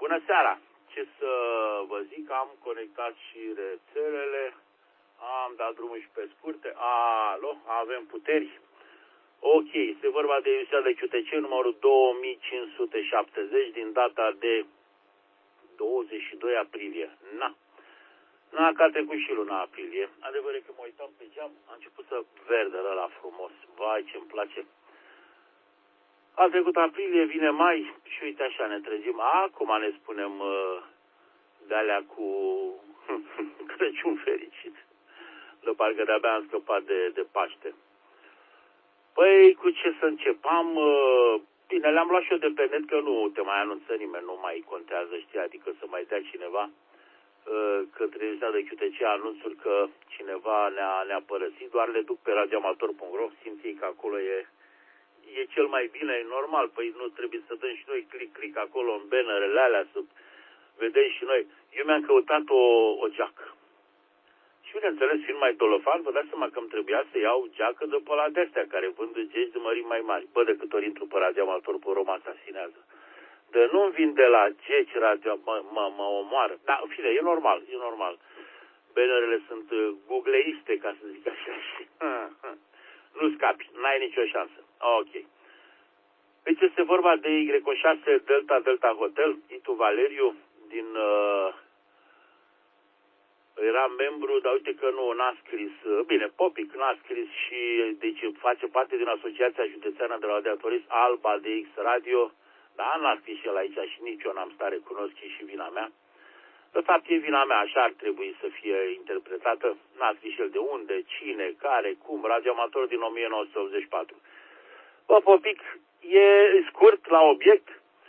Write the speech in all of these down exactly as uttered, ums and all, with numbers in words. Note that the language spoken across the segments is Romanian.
Bună seara! Ce să vă zic, am conectat și rețelele, am dat drumul și pe scurte. Alo, avem puteri. Ok, este vorba de emisiunea de Q T C numărul două mii cinci sute șaptezeci din data de douăzeci și doi aprilie. Na, na, că a trecut și luna aprilie. Adevărul e că mă uitam pe geam, a început să verde ăla frumos. Vai, ce-mi place. A trecut aprilie, vine mai și uite așa ne trezim. Acum ne spunem uh, de-alea cu Crăciun fericit. De parcă de-abia am scăpat de, de Paște. Păi, cu ce să încep? Am, uh, bine, le-am luat și eu de pe net, că nu te mai anunță nimeni, nu mai contează, știi, adică să mai dea cineva uh, către emisiunea de Q T C anunțuri că cineva ne-a, ne-a părăsit, doar le duc pe radioamator punct ro, simt ei că acolo e e cel mai bine, e normal, păi nu trebuie să dăm și noi click, click acolo în bannerele alea, să vedem și noi. Eu mi-am căutat o, o geacă. Și bineînțeles, fiind mai dolofan, vă dați seama că îmi trebuia să iau geacă de pe la de-astea, care vând geci de mări mai mari. Bă, de câte ori intru pe radioamator pe Roma, asasinează. De nu-mi vin de la geci radio, mă, mă, mă omoară. Dar, în fine, e normal, e normal. Bannerele sunt uh, googleiste, ca să zic așa. Nu scapi, n-ai nicio șansă. Ok. Deci este vorba de Y șase Delta Delta Hotel, Itu Valeriu, din... Uh, era membru, dar uite că nu n-a scris, uh, bine, Popic n-a scris și, deci face parte din Asociația Județeană de Radiatorism Alba de X Radio, dar n-a scris și el aici și nici eu n-am stat, recunosc, e și vina mea. De fapt, e vina mea, așa ar trebui să fie interpretată. N-a scris și el de unde, cine, care, cum, radioamator din o mie nouă sute optzeci și patru. Bă, Popic, e scurt la obiect,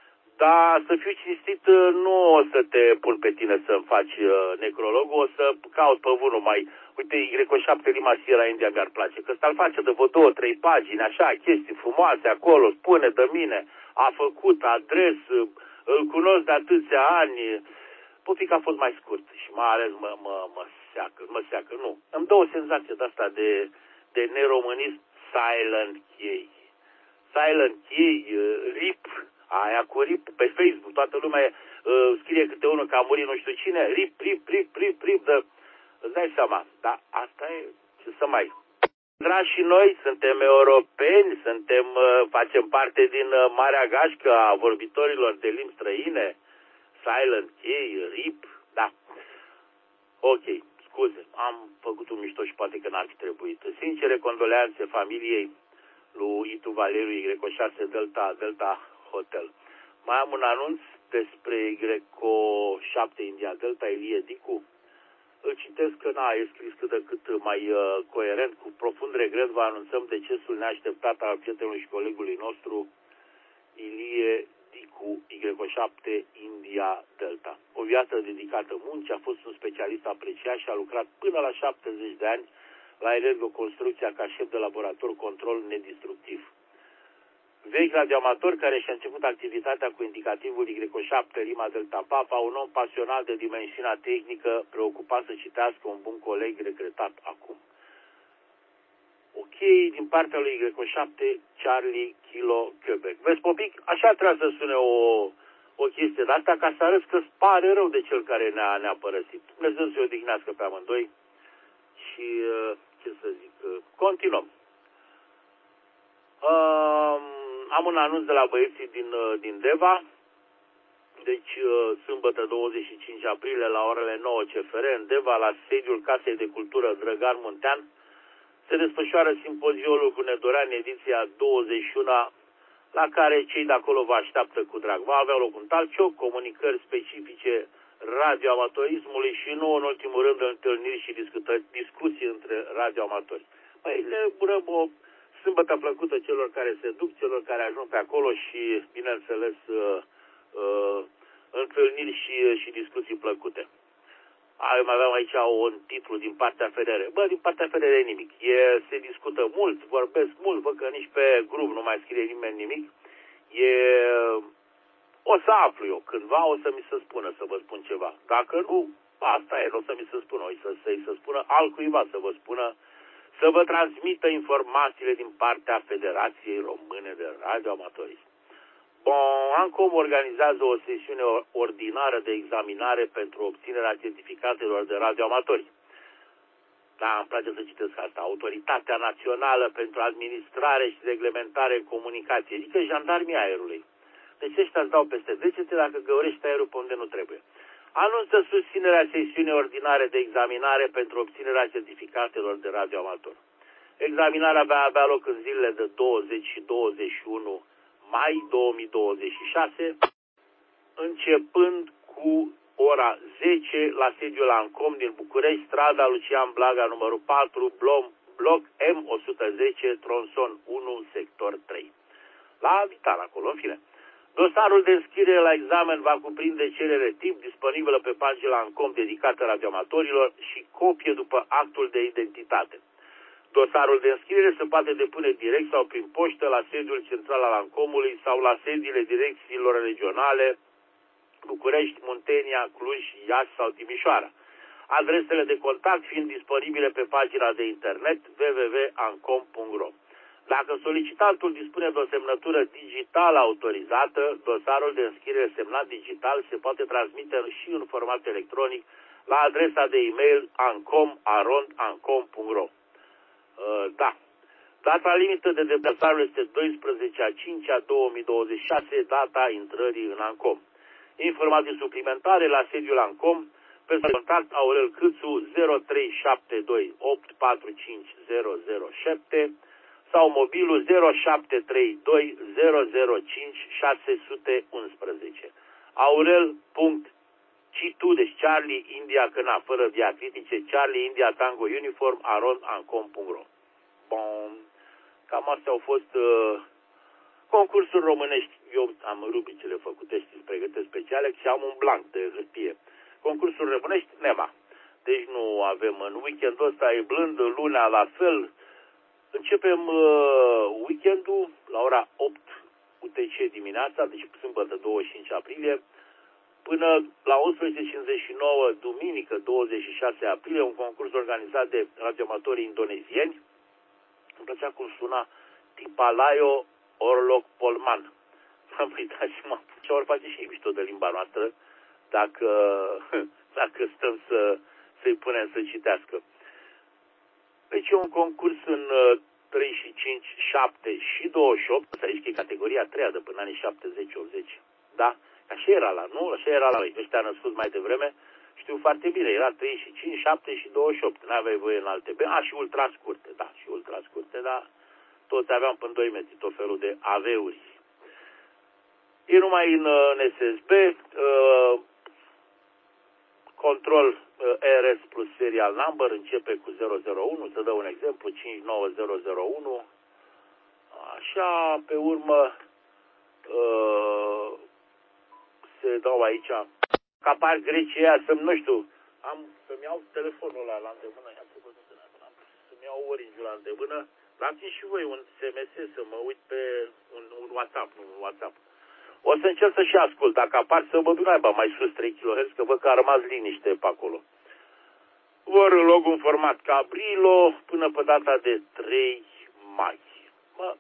dar să fiu cinstit, nu o să te pun pe tine să-mi faci uh, necrologul, o să caut pe vânul mai... Uite, Y șapte Lima Sierra India mi-ar place, că ăsta-l face de vă două, trei pagini, așa, chestii frumoase acolo, spune de mine, a făcut adres, îl cunosc de atâția ani. Popic a fost mai scurt și mai ales mă, mă, mă seacă, mă seacă, nu. Îmi dă o senzație de asta de, de neromânism, silent key. Silent key, uh, rip, aia cu rip pe Facebook, toată lumea uh, scrie câte unul că a murit nu știu cine, rip, rip, rip, rip, rip, de... Îți dai seama, dar asta e, ce să mai... Dragi și noi, suntem europeni, suntem, uh, facem parte din uh, Marea Gașcă a vorbitorilor de limbi străine, silent key, rip, da. Ok, scuze, am făcut un mișto și poate că n-ar fi trebuit. Sincere condoleanțe familiei lui Itu Valeriu Y șase Delta Delta Hotel. Mai am un anunț despre Y șapte India Delta Ilie Dicu. Îl citesc că n-a e scris cât de cât mai uh, coerent. Cu profund regret vă anunțăm decesul neașteptat al prietenului și colegului nostru Ilie Dicu, Y șapte India Delta. O viață dedicată muncii, a fost un specialist apreciat și a lucrat până la șaptezeci de ani la Energoconstrucția ca șef de laborator control nedistructiv. Vechi radioamator care și-a început activitatea cu indicativul Y șapte Lima Delta Papa, un om pasionat de dimensiunea tehnică, preocupat să citească, un bun coleg regretat acum. Ok, din partea lui Y șapte Charlie Kilo Quebec. Vezi, Popic, așa trebuie să sune o, o chestie de asta, ca să arăți că îți pare rău de cel care ne-a, ne-a părăsit. Dumnezeu să-i odihnească pe amândoi și, ce să zic, continuăm. Um, am un anunț de la băieții din, din Deva. Deci, sâmbătă douăzeci și cinci aprilie, la orele nouă C F R, în Deva, la sediul Casei de Cultură Drăgan Muntean, se desfășoară simpoziolul cu Nedorean, ediția douăzeci și unu, la care cei de acolo vă așteaptă cu drag. Va avea loc un talk-show, comunicări specifice radioamatorismului și nu în ultimul rând întâlniri și discuții între radioamatori. Păi le urăm o sâmbătă plăcută celor care se duc, celor care ajung pe acolo și, bineînțeles, uh, uh, întâlniri și, și discuții plăcute. Mai aveam aici un titlu din partea F D R. Bă, din partea F D R nimic. E, se discută mult, vorbesc mult, văd că nici pe grup nu mai scrie nimeni nimic. E, o să aflu eu cândva, o să mi se spună să vă spun ceva. Dacă nu, asta e, nu o să mi se spună, o să, să-i se spună altcuiva să vă spună, să vă transmită informațiile din partea Federației Române de Radioamatorism. Bon, ANCOM organizează o sesiune ordinară de examinare pentru obținerea certificatelor de radioamatori. Da, îmi place să citesc asta. Autoritatea Națională pentru Administrare și Reglementare în Comunicație, adică jandarmii aerului. Deci ăștia îți dau peste degete dacă găurești aerul pe unde nu trebuie. Anunță susținerea sesiunii ordinare de examinare pentru obținerea certificatelor de radioamator. Examinarea va avea loc în zilele de douăzeci și douăzeci și unu mai două mii douăzeci și șase, începând cu ora zece la sediul ANCOM din București, strada Lucian Blaga, numărul patru, bloc M o sută zece, tronson unu, sector trei. La Vital, acolo, în fine. Dosarul de înscriere la examen va cuprinde cerere tip disponibilă pe pagina ANCOM dedicată radioamatorilor și copie după actul de identitate. Dosarul de înscriere se poate depune direct sau prin poștă la sediul central al ANCOM-ului sau la sediile direcțiilor regionale București, Muntenia, Cluj, Iași sau Timișoara. Adresele de contact fiind disponibile pe pagina de internet w w w punct ancom punct ro. Dacă solicitantul dispune de o semnătură digitală autorizată, dosarul de înscriere semnat digital se poate transmite și în format electronic la adresa de e-mail ancom arond ancom punct ro. Uh, da. Data limită de deplasare este doisprezece a cincea două mii douăzeci și șase, data intrării în ANCOM. Informații suplimentare la sediul ANCOM, pe contact Aurel Câțu zero trei șapte doi opt patru cinci zero zero șapte sau mobilul zero șapte trei doi zero zero cinci șase unu unu. Aurel. Citu, deci Charlie India Căna, fără diacritice, Charlie India Tango Uniform, arond ancom punct ro. Bun. Cam astea au fost uh, concursuri românești. Eu am rubricile făcute, știți, pregătesc speciale și am un blanc de hârtie. Concursuri românești, nema. Deci nu avem în weekendul ăsta, e blând, luna la fel. Începem uh, weekendul la ora opt U T C dimineața, deci sâmbătă douăzeci și cinci aprilie, până la unsprezece cincizeci și nouă, duminică douăzeci și șase aprilie, un concurs organizat de radioamatorii indonezieni. Îmi plăcea cum suna Tipalayo Orlok Polman. M-am uitat și m-am pus și ori face și mișto de limba noastră, dacă, dacă stăm să, să-i punem să citească. Deci e un concurs în treizeci și cinci, șapte și douăzeci și opt, aici că e categoria a treia de până anii șaptezeci optzeci. Da? Așa era la, nu? Așa era la noi. Ăștia născut mai devreme, știu foarte bine, era treizeci și cinci, șapte și douăzeci și opt. N-aveai voie în alte be. A, și ultra scurte, da, și ultra scurte, da. Toți aveam până doi metri tot felul de aveuri. E numai în, în S S B, uh, control uh, R S plus serial number, începe cu zero zero unu, să dau un exemplu, cinci nouă zero zero unu. Așa, pe urmă, uh, se dau aici, că apar grecii aia, să nu știu, am, să-mi iau telefonul ăla la îndemână, ia să văd să-mi iau Orange la îndemână, dați și voi un S M S să mă uit pe un, un WhatsApp, nu un WhatsApp. O să încerc să și ascult, dacă apar să mă duc naiba mai sus trei kilohertz, că văd că a rămas liniște pe acolo. Vor log un format Cabrilo până pe data de trei mai. Mă,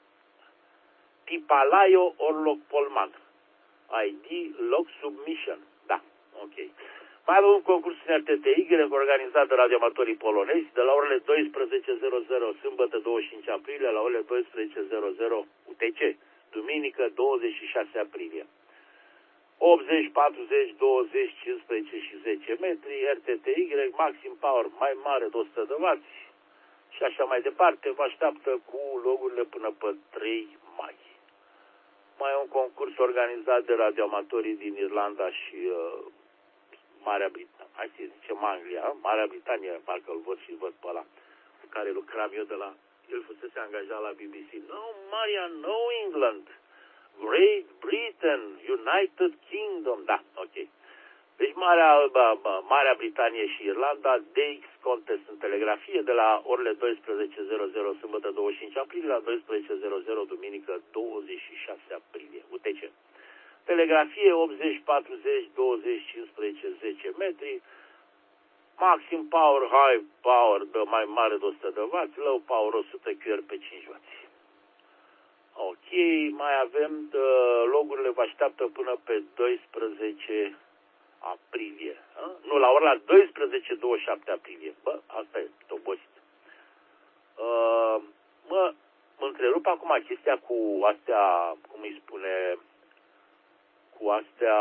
Tipalayo Orlok Polman. I D Log Submission. Da, ok. Mai avem un concurs în R T T Y organizat de radioamatorii polonezi de la orele douăsprezece sâmbătă douăzeci și cinci aprilie la orele douăsprezece U T C, duminică douăzeci și șase aprilie. optzeci, patruzeci, douăzeci, cincisprezece și zece metri, R T T Y, maxim power mai mare de o sută de watt și așa mai departe. Vă așteaptă cu logurile până pe trei mai. Mai e un concurs organizat de radioamatorii din Irlanda și uh, Marea Britanie. Hai să zicem Anglia, Marea Britanie, parcă îl văd și văd pe ăla cu care lucram eu de la... El fusese angajat la B B C. No, Maria, no England. Great Britain, United Kingdom. Da, ok. Deci Marea, ba, ba, Marea Britanie și Irlanda, D X Contest în telegrafie de la orele douăsprezece sâmbătă douăzeci și cinci aprilie la douăsprezece duminică douăzeci și șase aprilie. U T C. Telegrafie optzeci, patruzeci, douăzeci, cincisprezece, zece metri. Maxim power, high power de mai mare de o sută de watt, low power o sută Q R pe cinci watt. Ok, mai avem, uh, logurile vă așteaptă până pe doisprezece aprilie. A? Nu, la ora la doisprezece douăzeci și șapte aprilie. Bă, asta e, obosit. Uh, mă, mă întrerup acum chestia cu astea, cum îi spune, cu astea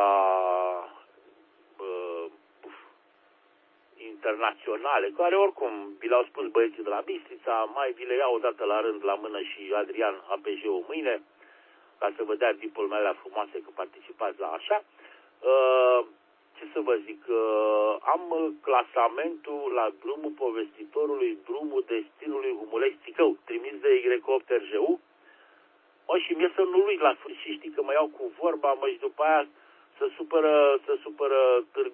uh, internaționale, care oricum, vi le-au spus băieții de la Bistrița, mai vi le iau odată la rând la mână și Adrian A P J-ul mâine, ca să vă dea tipul mele frumoase că participați la așa. Uh, ce să vă zic, uh, am clasamentul la drumul povestitorului, drumul destinului Humulești-Țicău, trimis de Y opt R J U. Mă, și mie să nu uit la sfârșit, știi că mă iau cu vorba, mă, și după aia să supără, să supără târg,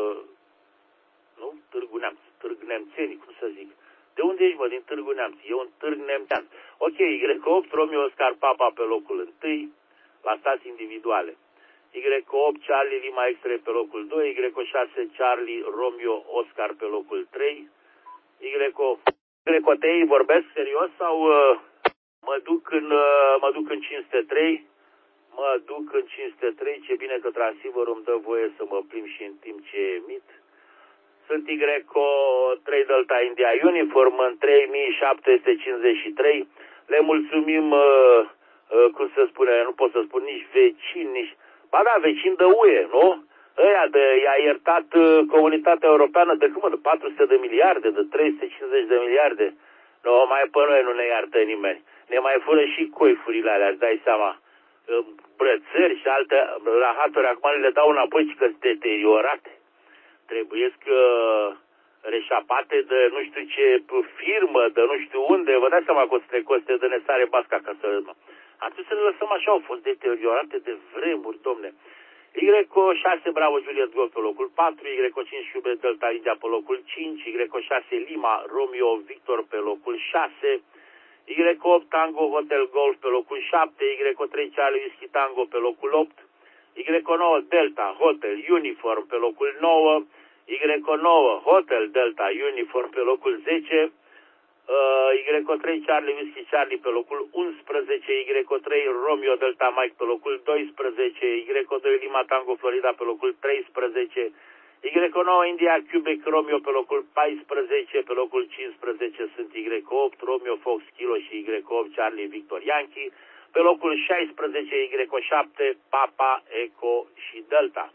nu? Târgu Neamț, târg nemțenii, cum să zic. De unde ești, mă? Din Târgu Neamț. E un târg nemțean. Ok, Y opt, Romeo Oscar Papa pe locul întâi, la stații individuale. Y opt, Charlie Lima X-ray pe locul doi, Y șase, Charlie Romeo Oscar pe locul trei, Y Y vorbesc serios sau uh, mă duc în uh, mă duc în cinci sute trei? Mă duc în cinci sute trei, ce bine că transceiverul îmi dă voie să mă plimb și în timp ce emit. Sunt Y trei Delta India Uniform în trei mii șapte sute cincizeci și trei. Le mulțumim, uh, uh, cum să spune, nu pot să spun nici vecini, nici... Ba da, vecini de U E, nu? Ăia de, i-a iertat uh, comunitatea europeană de cum, de patru sute de miliarde, de trei sute cincizeci de miliarde. Nu, mai pe noi nu ne iartă nimeni. Ne mai fură și coifurile alea, îți dai seama. Uh, brățări și alte rahaturi, acum le dau înapoi că sunt deteriorate. Trebuiesc uh, reșapate de nu știu ce firmă, de nu știu unde. Vă dați seama că o să le coste de nesare basca ca să... Atunci să ne lăsăm așa, au fost deteriorate de vremuri, domne. Y șase Bravo Juliet Golf pe locul patru, Y cinci Hubert Delta India pe locul cinci, Y șase Lima Romeo Victor pe locul șase, Y opt Tango Hotel Golf pe locul șapte, Y trei Charlie Whisky Tango pe locul opt, Y nouă Delta Hotel Uniform pe locul nouă, Y nouă Hotel Delta Uniform pe locul zece, uh, Y trei Charlie Whisky Charlie pe locul unsprezece, Y trei Romeo Delta Mike pe locul doisprezece, Y doi Lima Tango Florida pe locul treisprezece, Y nouă India Quebec Romeo pe locul paisprezece, pe locul cincisprezece sunt Y opt Romeo Fox Kilo și Y opt Charlie Victor Yankee, pe locul șaisprezece Y șapte Papa Eco și Delta.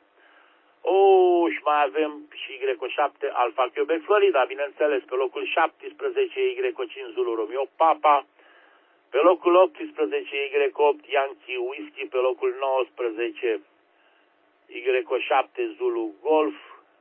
O, și mai avem și Y șapte Alpha Quebec Florida, bineînțeles, pe locul șaptesprezece Y cinci Zulu Romeo Papa, pe locul optsprezece Y opt Yankee Whisky, pe locul nouăsprezece Y șapte Zulu Golf.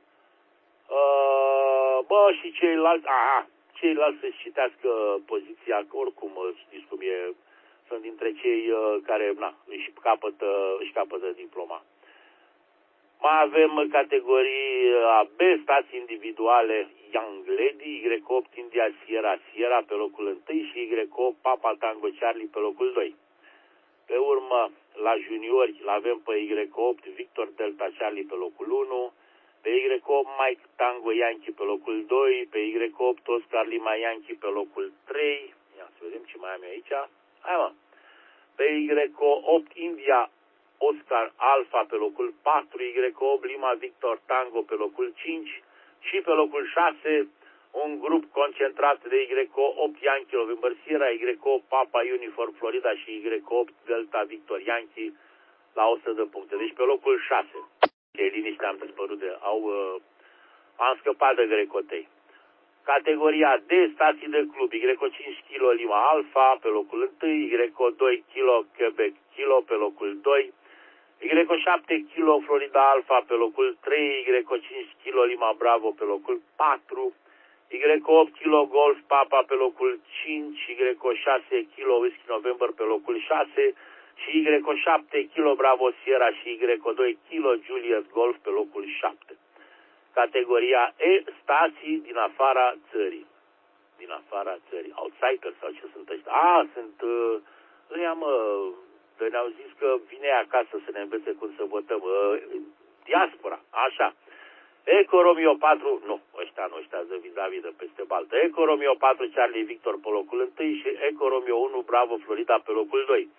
Uh, bă, și ceilalți, aha, ceilalți să-și citească poziția, că oricum știți cum e, sunt dintre cei uh, care na, își, capătă, își capătă diploma. Mai avem categorii A B, stații individuale Young Lady, Y opt India Sierra Sierra pe locul întâi și Y opt Papa Tango Charlie pe locul doi. Pe urmă, la juniori, l-avem pe Y opt Victor Delta Charlie pe locul unu, pe Y opt Mike Tango Yankee pe locul doi, pe Y opt Oscar Lima Yankee pe locul trei. Ia să vedem ce mai am eu aici. Hai mă. Pe Y opt India Oscar Alpha pe locul patru, Y opt Lima Victor Tango pe locul cinci și pe locul șase un grup concentrat de Y opt Yankee November Sierra, Y opt Papa Uniform Florida și Y opt Delta Victor Yankee la o sută de puncte. Deci pe locul șase. Ce liniște am dispărut de... Au, uh, am scăpat de grecotei. Categoria D, stații de club, Y cinci Kilo Lima Alpha pe locul unu, Y doi Kilo Quebec Kilo pe locul doi, Y șapte Kilo Florida Alpha pe locul trei, Y cinci Kilo Lima Bravo pe locul patru, Y opt Kilo Golf Papa pe locul cinci, Y șase Kilo Whisky November pe locul șase și Y șapte Kilo Bravo Sierra și Y doi Kilo Juliet Golf pe locul șapte. Categoria E, stații din afara țării. Din afara țării. Outsiders sau ce sunt ăștia? A, sunt... Uh, ăia, mă, ne-au zis că vine acasă să ne învețe cum să votăm. Uh, diaspora, așa. Eco Romeo patru, nu, ăștia nu, ăștia de vis-a-vis de peste baltă. Eco Romeo patru Charlie Victor pe locul unu și Eco Romeo unu Bravo Florida pe locul doi.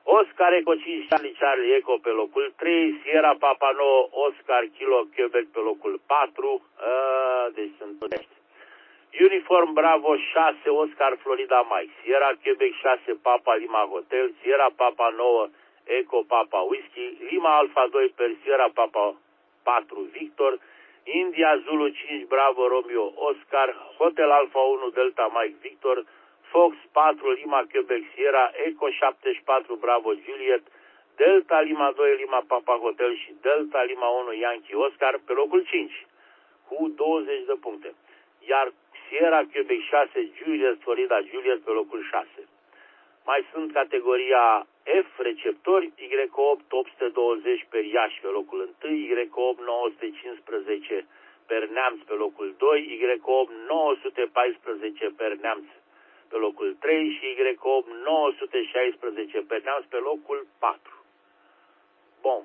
Oscar Eco cinci, Charlie Charlie Eco pe locul trei, Sierra Papa nouă, Oscar Kilo Quebec pe locul patru, uh, deci sunt toți. Uniform Bravo șase, Oscar Florida Mike, Sierra Quebec șase, Papa Lima Hotel, Sierra Papa nouă, Eco Papa Whisky, Lima Alpha doi per Sierra Papa patru, Victor, India Zulu cinci, Bravo Romeo Oscar, Hotel Alpha unu, Delta Mike Victor, Fox patru, Lima Quebec Sierra, Eco șaptezeci și patru, Bravo Juliet, Delta Lima doi, Lima Papa Hotel și Delta Lima unu, Yankee Oscar pe locul cinci, cu douăzeci de puncte. Iar Sierra Quebec șase, Juliet Florida Juliet pe locul șase. Mai sunt categoria F, receptori, Y opt, opt sute douăzeci per Iași pe locul unu, Y opt, nouă sute cincisprezece per Neamț pe locul doi, Y opt, nouă sute paisprezece per Neamț pe locul trei și Y opt, nouă sute șaisprezece per Neamț pe locul patru. Bun.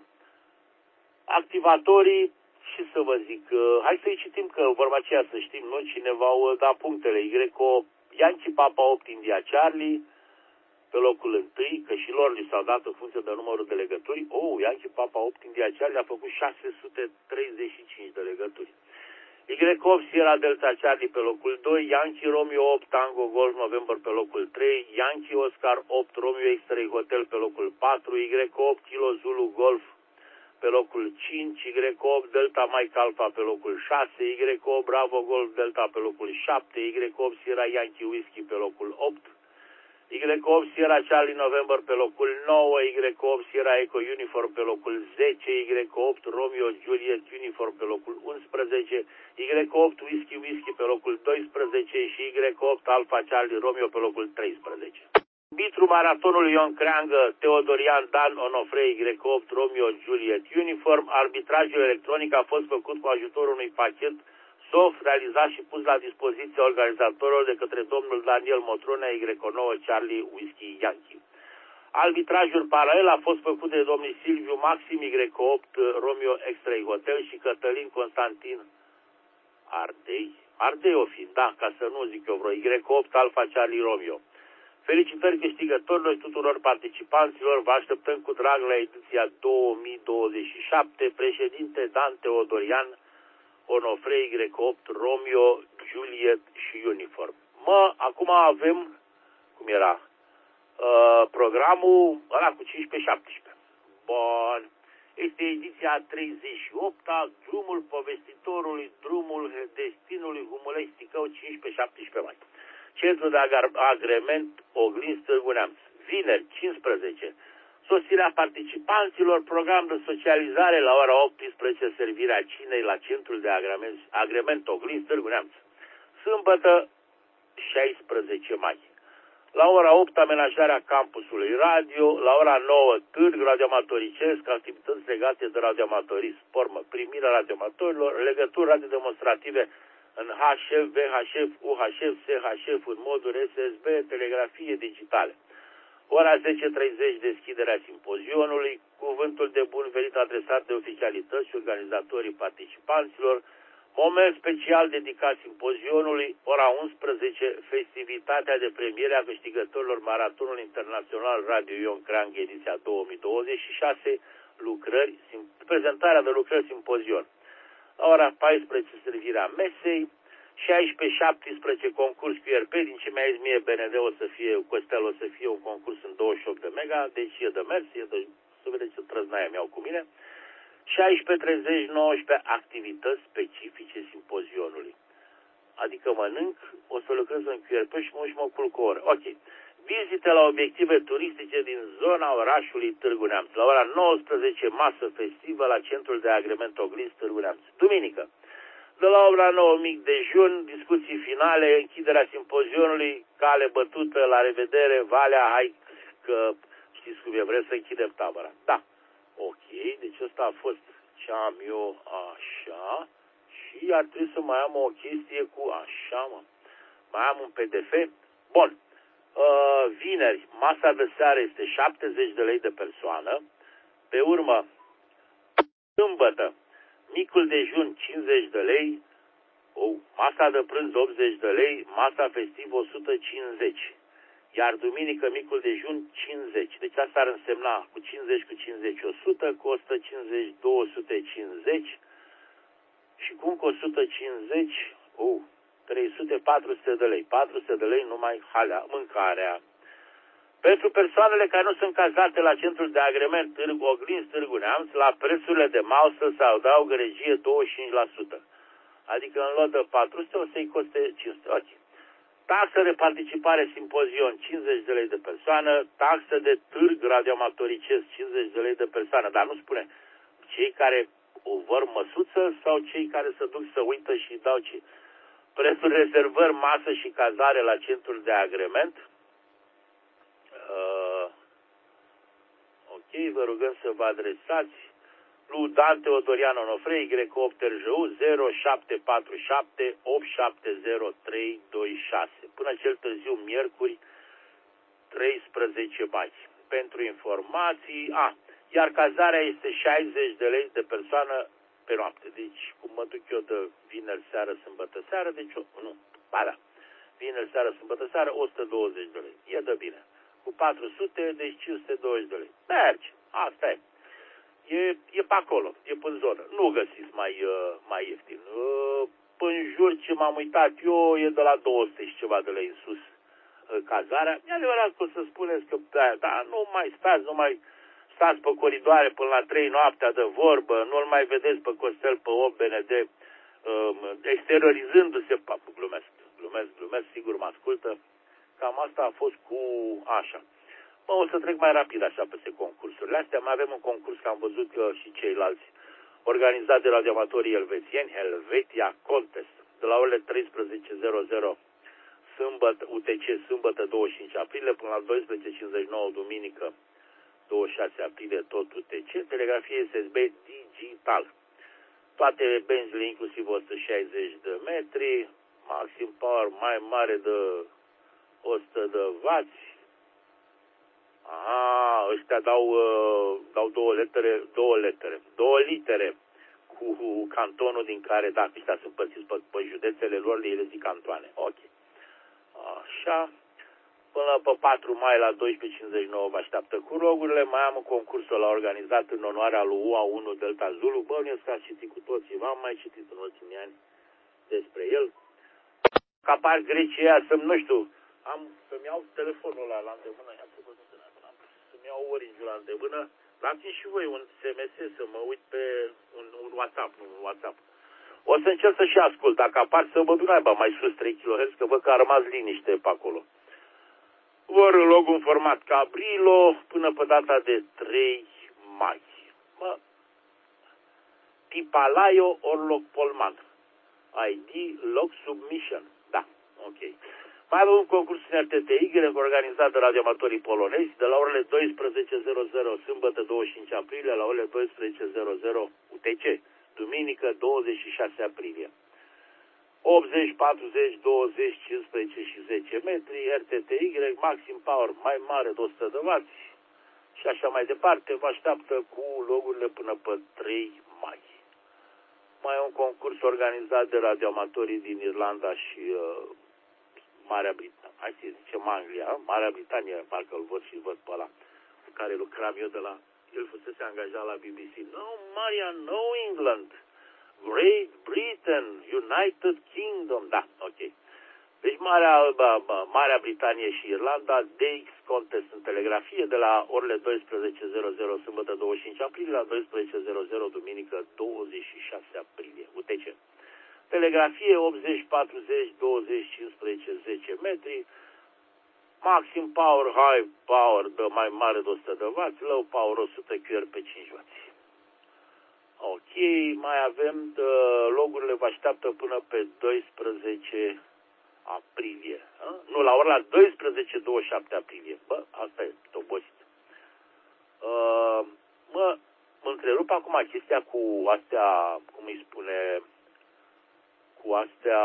Activatorii, și să vă zic, hai să-i citim că vorba aceea să știm noi cine v-au dat punctele. Y opt, Yankee Papa opt, India Charlie pe locul unu, că și lor li s-au dat în funcție de numărul de legături. Oh, Yankee Papa opt, India Charlie a făcut șase sute treizeci și cinci de legături. Y opt, Sierra Delta Charlie pe locul doi, Yankee Romeo opt, Tango Golf November pe locul trei, Yankee Oscar opt, Romeo X-Ray Hotel pe locul patru, Y opt, Kilo Zulu Golf pe locul cinci, Y opt, Delta Mike Alpha pe locul șase, Y opt, Bravo Golf Delta pe locul șapte, Y opt, Sierra Yankee Whiskey pe locul opt, Y opt, Sierra Charlie November pe locul nouă, Y opt, Sierra Eco Uniform pe locul zece, Y opt, Romeo Juliet Uniform pe locul unsprezece, Y opt, Whisky Whisky pe locul doisprezece și Y opt, Alpha Charlie Romeo pe locul treisprezece. Arbitru maratonului Ion Creangă, Teodorian Dan Onofrei, Y opt, Romeo Juliet Uniform. Arbitrajul electronic a fost făcut cu ajutorul unui pachet soft realizat și pus la dispoziția organizatorilor de către domnul Daniel Motrona, Y nouă Charlie Whisky Yankee. Arbitrajul paralel a fost făcut de domnii Silviu Maxim, Y opt, Romeo X-Ray Hotel și Cătălin Constantin Ardei. Ardei o fi, da, ca să nu zic eu vreo, Y opt, Alpha Charlie Romeo. Felicitări câștigătorilor tuturor participanților, vă așteptăm cu drag la ediția două mii douăzeci și șapte, președinte Dan Teodorian, Onofrei, Y opt, Romeo, Juliet și Uniform. Mă, acum avem, cum era, uh, programul ăla cu cincisprezece șaptesprezece. Bun. Este ediția treizeci și opta, drumul povestitorului, drumul destinului Humulești-Ticău, cincisprezece șaptesprezece mai. Centru de agrement Oglinzi Târgu Neamț. Vineri, cincisprezece. Sosirea participanților, program de socializare la ora optsprezece, servirea cinei la Centrul de agrement, agrement Oglinzi Târgu Neamț. Sâmbătă, șaisprezece mai. La ora opt, amenajarea campusului radio, la ora nouă, târg radioamatoricesc, activități legate de radioamatorism, formă, primirea radioamatorilor, legături radiodemonstrative în H F, V H F, U H F, S H F, în moduri S S B, telegrafie digitale. Ora zece și treizeci, deschiderea simpozionului, cuvântul de bun venit adresat de oficialități și organizatorii participanților, moment special dedicat simpozionului, ora unsprezece, festivitatea de premiere a câștigătorilor Maratonului Internațional Radio Ion Creangă, ediția două mii douăzeci și șase, lucrări, prezentarea de lucrări simpozion. La ora paisprezece, servirea mesei, șaisprezece șaptesprezece, concurs Q R P, din ce mi-a zis mie B N D o să fie, Costel o să fie un concurs în douăzeci și opt de mega, deci e de mers, e de, să vedeți ce trăznaia mi-au cu mine. șaisprezece treizeci, nouăsprezece, activități specifice simpozionului. Adică mănânc, o să lucrez în Q R P și mă și mă culc o oră. Ok. Vizite la obiective turistice din zona orașului Târgu Neamț. La ora nouăsprezece, masă festivă la Centrul de Agrement Oglinzi Târgu Neamț. Duminică. De la ora nouă, mic dejun, discuții finale, închiderea simpozionului, cale bătută, la revedere, Valea, hai că știți cum e, vreți să închidem tabăra. Da. Ok, deci ăsta a fost ce am eu așa și ar trebui să mai am o chestie cu așa, mă. Mai am un P D F. Bun. Uh, vineri, masa de seară este șaptezeci de lei de persoană. Pe urmă, sâmbătă, micul dejun cincizeci de lei, o, masa de prânz optzeci de lei, masa festivă o sută cincizeci. iar duminică micul dejun cincizeci. Deci asta ar însemna cu cincizeci cu cincizeci o sută, cu o sută cincizeci două sute cincizeci și cu încă o sută cincizeci, uh, trei sute patru sute de lei. patru sute de lei numai halea, mâncarea. Pentru persoanele care nu sunt cazate la centrul de agrement Târgu Oglinzi, Târgu Neamț, la prețurile de masă se adaugă regie douăzeci și cinci la sută. Adică în loc de patru sute o să-i coste cinci sute. Okay. Taxă de participare simpozion cincizeci de lei de persoană, taxă de târg radioamatoricesc cincizeci de lei de persoană, dar nu spune cei care o vor măsuță sau cei care se duc să uită și dau ce. Prețul rezervări, masă și cazare la centrul de agrement. Uh, ok, vă rugăm să vă adresați lui Dan Teodorian Onofrei, Y opt R J U zero șapte patru șapte opt șapte zero trei doi șase până cel târziu miercuri treisprezece mai. Pentru informații, a, iar cazarea este șaizeci de lei de persoană pe noapte. Deci, cum mă duc eu de vineri seară, sâmbătă seară, deci, nu, ba da, vineri seară, sâmbătă seară, o sută douăzeci de lei. E de bine. Cu patru sute, deci cinci sute douăzeci de lei. Merge, asta e. E, e pe acolo, e pe zonă. Nu găsiți mai, uh, mai ieftin. Uh, până în jur ce m-am uitat eu, e de la două sute și ceva de lei în sus uh, cazarea. E adevărat că o să spuneți că, da, da, nu mai stați, nu mai stați pe coridoare până la trei noaptea de vorbă, nu-l mai vedeți pe Costel, pe opt B N D, uh, exteriorizându-se, glumesc, glumesc, glumesc, sigur mă ascultă. Cam asta a fost cu așa. Mă, o să trec mai rapid așa peste concursurile astea. Mai avem un concurs, că am văzut că și ceilalți, organizat de radioamatorii elvețieni, Helvetia Contest, de la orele treisprezece sâmbătă, U T C, sâmbătă douăzeci și cinci aprilie, până la douăsprezece cincizeci și nouă, duminică douăzeci și șase aprilie, tot U T C, telegrafie S S B digital. Toate benzile, inclusiv o sută șaizeci de metri, maxim power mai mare de o sută de wați. Aha, ăștia dau, uh, dau două litere, două litere, două litere cu cantonul din care, dacă ăștia sunt părțiți pe, pe județele lor, le zic cantoane. Ok. Așa. Până pe patru mai la douăsprezece cincizeci și nouă vă așteaptă cu logurile. Mai am un concursul la organizat în onoarea lui U A unu Delta Zulu. Bănuiesc că ați citit cu toții. V-am mai citit în ultimii ani despre el. Că apar grecii aia să-mi, nu știu, am să-mi iau telefonul ăla la îndemână. Ia să văd să-mi iau orange la îndemână. Dați și voi un S M S să mă uit pe un, un WhatsApp, nu un WhatsApp. O să încerc să și ascult. Dacă apar să mă duc naiba mai sus trei kilohertz, că văd că a rămas liniște pe acolo. Vor în loc un format Cabrilo până pe data de trei mai. Mă, Tipalaio Orloc Polman. I D Log Submission. Da, ok. Mai avem un concurs în R T T Y organizat de radioamatorii polonezi de la orele douăsprezece sâmbătă douăzeci și cinci aprilie la orele douăsprezece U T C, duminică douăzeci și șase aprilie. optzeci, patruzeci, douăzeci, cincisprezece și zece metri, R T T Y, maxim power mai mare de o sută de wați și așa mai departe. Vă așteaptă cu logurile până pe trei mai. Mai e un concurs organizat de radioamatorii din Irlanda și uh, Marea Britanie. Hai să zicem Anglia, Marea Britanie, parcă îl văd și văd pe ăla cu care lucram eu de la... El fusese angajat la B B C. No, Maria, no England. Great Britain, United Kingdom. Da, ok. Deci Marea, Marea Britanie și Irlanda, D X Contest în telegrafie de la orele douăsprezece sâmbătă douăzeci și cinci aprilie la douăsprezece duminică douăzeci și șase aprilie. U T C. Telegrafie optzeci, patruzeci, douăzeci, cincisprezece, zece metri. Maxim power, high power de mai mare de o sută de wați, low power o sută Q R pe cinci wați. Ok, mai avem, de, logurile vă așteaptă până pe doisprezece aprilie. A? Nu, la ora la douăsprezece douăzeci și șapte aprilie. Bă, asta e obosit. Uh, mă, mă întrerup acum chestia cu astea, cum îi spune, cu astea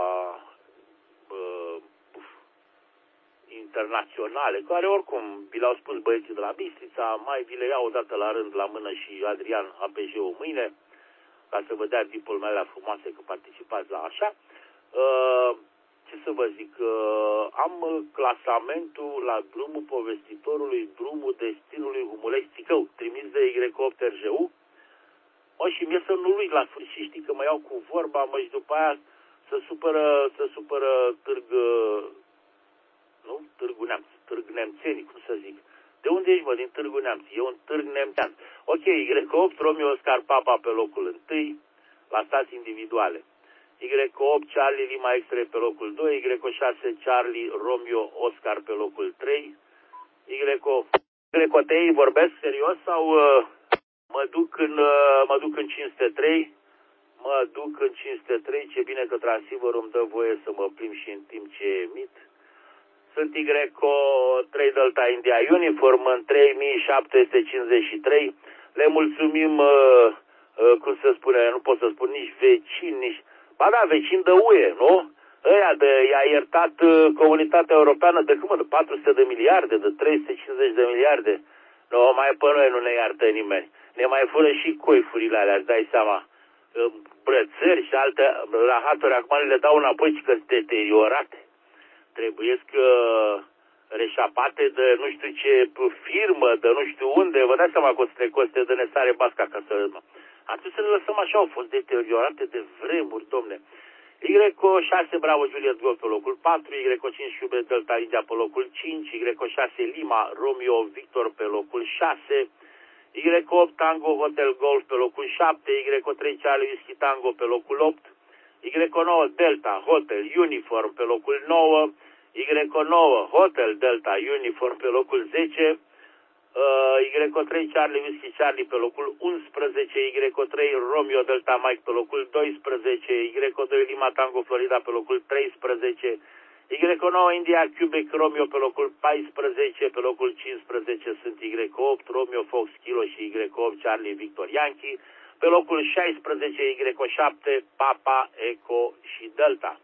uh, internaționale, care oricum, vi le-au spus băieții de la Bistrița, mai vi le iau odată la rând la mână și Adrian A P J-ul mâine, ca să vă dea dipul mele frumoase că participați la așa. Uh, ce să vă zic, uh, am clasamentul la drumul povestitorului, drumul destinului Humulești-Țicău, trimis de Y opt R J U. Mă, și mie să nu uit la sfârșit, știi că mă iau cu vorba, mă, și după aia să supără, să supără târg, nu? Târgu Neamț, târg nemțeni, cum să zic. De unde ești, mă? Din Târgu Neamț. E un târg nemțean. Ok, Y opt, Romeo Oscar Papa pe locul întâi, la stații individuale. Y opt, Charlie Lima X-ray pe locul doi, Y șase, Charlie Romeo Oscar pe locul trei, Y opt, Y opt, vorbesc serios sau uh, mă duc în, uh, mă duc în cinci sute trei? Mă duc în cinci sute trei, ce bine că transceiverul îmi dă voie să mă plimb și în timp ce emit. Sunt Y trei Delta India Uniform în trei mii șapte sute cincizeci și trei. Le mulțumim, uh, uh, cum să spune, nu pot să spun nici vecini, nici... Ba da, vecini de U E, nu? Ăia de, i-a iertat uh, comunitatea europeană de cum, de patru sute de miliarde, de trei sute cincizeci de miliarde. Nu, mai pe noi nu ne iartă nimeni. Ne mai fură și coifurile alea, îți dai seama. Uh, brățări și alte rahaturi, acum le dau înapoi și că sunt deteriorate. Trebuiesc uh, reșapate de nu știu ce firmă, de nu știu unde. Vă dați seama că o să ne coste de nesare basca ca să... Atunci să le lăsăm așa, au fost deteriorate de vremuri, domne. Y șase Bravo Juliet Golf pe locul patru, Y cinci Hubert Delta India pe locul cinci, Y șase Lima Romeo Victor pe locul șase, Y opt Tango Hotel Golf pe locul șapte, Y trei Charlie Whisky Tango pe locul opt, Y nouă Delta Hotel Uniform pe locul nouă, Y nouă Hotel Delta Uniform pe locul zece, uh, Y trei Charlie Whisky Charlie pe locul unsprezece, Y trei Romeo Delta Mike pe locul doisprezece, Y doi Lima Tango Florida pe locul treisprezece, Y nouă India Quebec Romeo pe locul paisprezece, pe locul cincisprezece sunt Y opt Romeo Fox Kilo și Y opt Charlie Victor Yankee, pe locul șaisprezece Y șapte Papa Eco și Delta.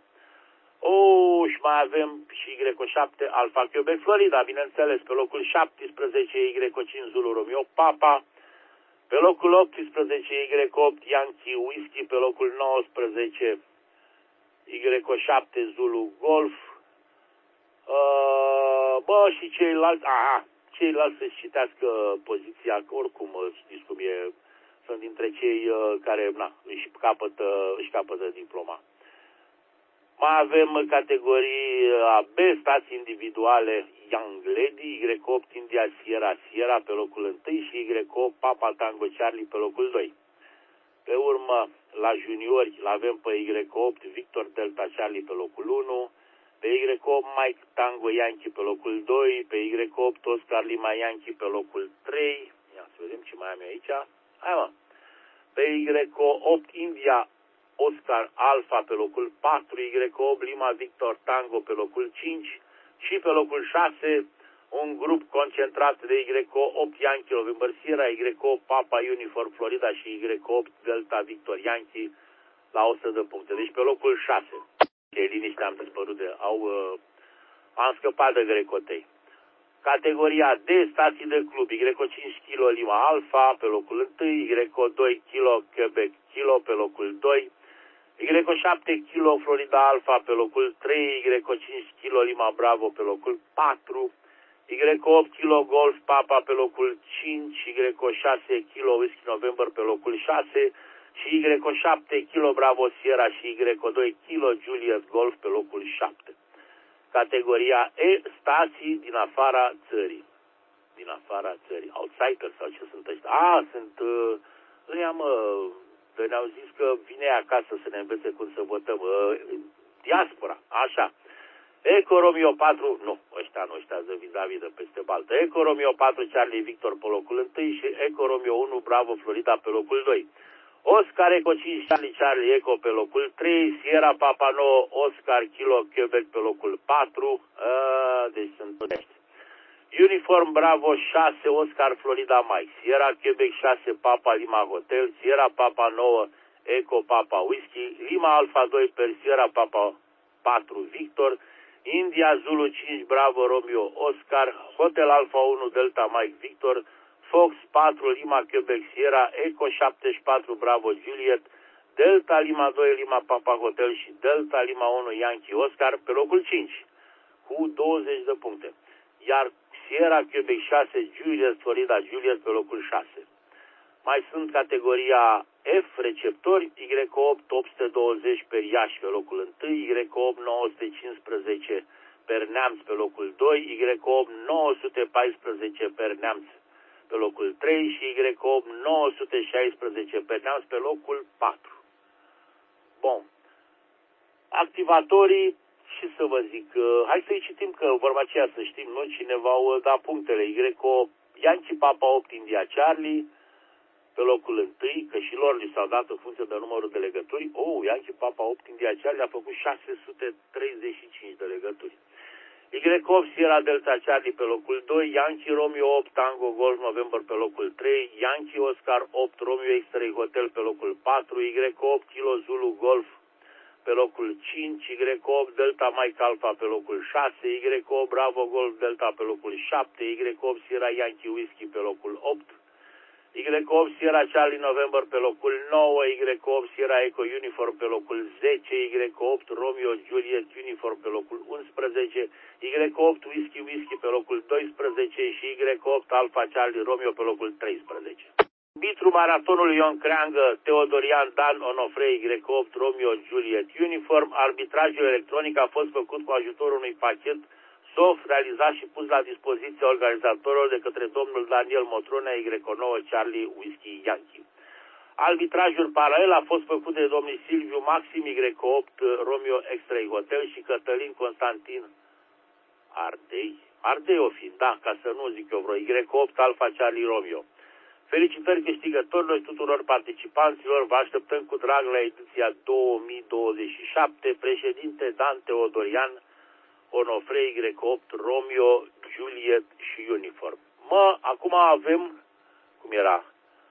O, și mai avem și Y șapte Alpha Quebec Florida, bineînțeles, pe locul șaptesprezece Y cinci Zulu Romeo Papa, pe locul optsprezece Y opt Yankee Whisky, pe locul nouăsprezece Y șapte Zulu Golf. Uh, bă, și ceilalți, aha, ceilalți să-și citească poziția, că oricum știți cum e, sunt dintre cei uh, care na, își, capătă, își capătă diploma. Mai avem categorii A B, stații individuale Young Lady, Y opt India Sierra Sierra pe locul întâi și Y opt Papa Tango Charlie pe locul doi. Pe urmă, la juniori, l-avem pe Y opt Victor Delta Charlie pe locul unu, pe Y opt Mike Tango Yankee pe locul doi, pe Y opt Oscar Lima Yankee pe locul trei. Ia să vedem ce mai am eu aici. Hai mă. Pe Y opt India Oscar Alpha pe locul patru, Y opt Lima Victor Tango pe locul cinci și pe locul șase un grup concentrat de Y opt Yankee November Sierra, Y opt Papa Uniform Florida și Y opt Delta Victor Yankee la o sută de puncte. Deci pe locul șase. Ce liniște am dispărut de... Au, uh, am scăpat de grecotei. Categoria D, stații de club, Y cinci Kilo Lima Alpha pe locul unu, Y doi Kilo Quebec Kilo pe locul doi, Y șapte Kilo Florida Alpha pe locul trei, Y cinci Kilo Lima Bravo pe locul patru, Y opt Kilo Golf Papa pe locul cinci, Y șase Kilo Whisky November pe locul șase și Y șapte Kilo Bravo Sierra și Y doi Kilo Juliet Golf pe locul șapte. Categoria E, stații din afara țării. Din afara țării. Outsiders sau ce sunt ăștia? A, sunt... Uh, ăia, mă, ne-au zis că vine acasă să ne învețe cum să votăm. Uh, diaspora, așa. Eco Romeo patru, nu, ăștia nu, ăștia de vis-a-vis de peste Baltă. Eco Romeo patru Charlie Victor pe locul unu și Eco Romeo unu Bravo Florida pe locul doi. Oscar Eco cinci Charlie Charlie Eco pe locul trei, Sierra Papa nouă Oscar Kilo Quebec pe locul patru, a, deci sunt toți. Uniform Bravo șase Oscar Florida Mike, Sierra Quebec șase Papa Lima Hotel, Sierra Papa nouă Eco Papa Whisky, Lima Alpha doi per Sierra Papa patru Victor, India Zulu cinci Bravo Romeo Oscar, Hotel Alpha unu Delta Mike Victor, Fox patru Lima Quebec Sierra, Eco șaptezeci și patru Bravo Juliet, Delta Lima doi Lima Papa Hotel și Delta Lima unu Yankee Oscar pe locul cinci cu douăzeci de puncte. Iar Sierra Quebec șase Juliet Florida Juliet pe locul șase. Mai sunt categoria F, receptori, Y opt opt sute douăzeci per Iași pe locul unu, Y opt nouă sute cincisprezece per Neamț pe locul doi, Y opt nouă sute paisprezece per Neamț pe locul trei și Y opt nouă sute șaisprezece per Neamț pe locul patru. Bun. Activatorii, și să vă zic, hai să-i citim că vorba aceea să știm noi cine v-au dat punctele. Y opt, Yankee Papa opt India Charlie pe locul unu, că și lor li s-au dat în funcție de numărul de legături. Oh, Yankee Papa opt India Charlie a făcut șase sute treizeci și cinci de legături. Y opt Sierra Delta Charlie pe locul doi, Yankee Romeo opt Tango Golf November pe locul trei, Yankee Oscar opt Romeo X-Ray Hotel pe locul patru, Y opt Kilo Zulu Golf pe locul cinci, Y opt Delta Mike Alpha pe locul șase, Y opt Bravo Golf Delta pe locul șapte, Y opt Sierra Yankee Whiskey pe locul opt, Y opt Sierra Charlie November pe locul nouă, Y opt Sierra Echo Uniform pe locul zece, Y opt Romeo Juliet Uniform pe locul unsprezece, Y opt Whiskey Whiskey pe locul doisprezece și Y opt Alpha Charlie Romeo pe locul treisprezece. Arbitru maratonului Ion Creangă, Teodorian Dan Onofrei, Y opt Romeo Juliet Uniform. Arbitrajul electronic a fost făcut cu ajutorul unui pachet soft realizat și pus la dispoziția organizatorilor de către domnul Daniel Motronea, Y nouă Charlie Whiskey Yankee. Arbitrajul paralel a fost făcut de domnii Silviu Maxim, Y opt Romeo X-Ray Hotel și Cătălin Constantin Ardei. Ardei o fi, da, ca să nu zic eu vreo, Y opt Alpha Charlie Romeo. Felicitări câștigătorilor și tuturor participanților, vă așteptăm cu drag la ediția două mii douăzeci și șapte, președinte Dan Teodorian, Onofrei, Y opt, Romeo, Juliet și Uniform. Mă, acum avem, cum era,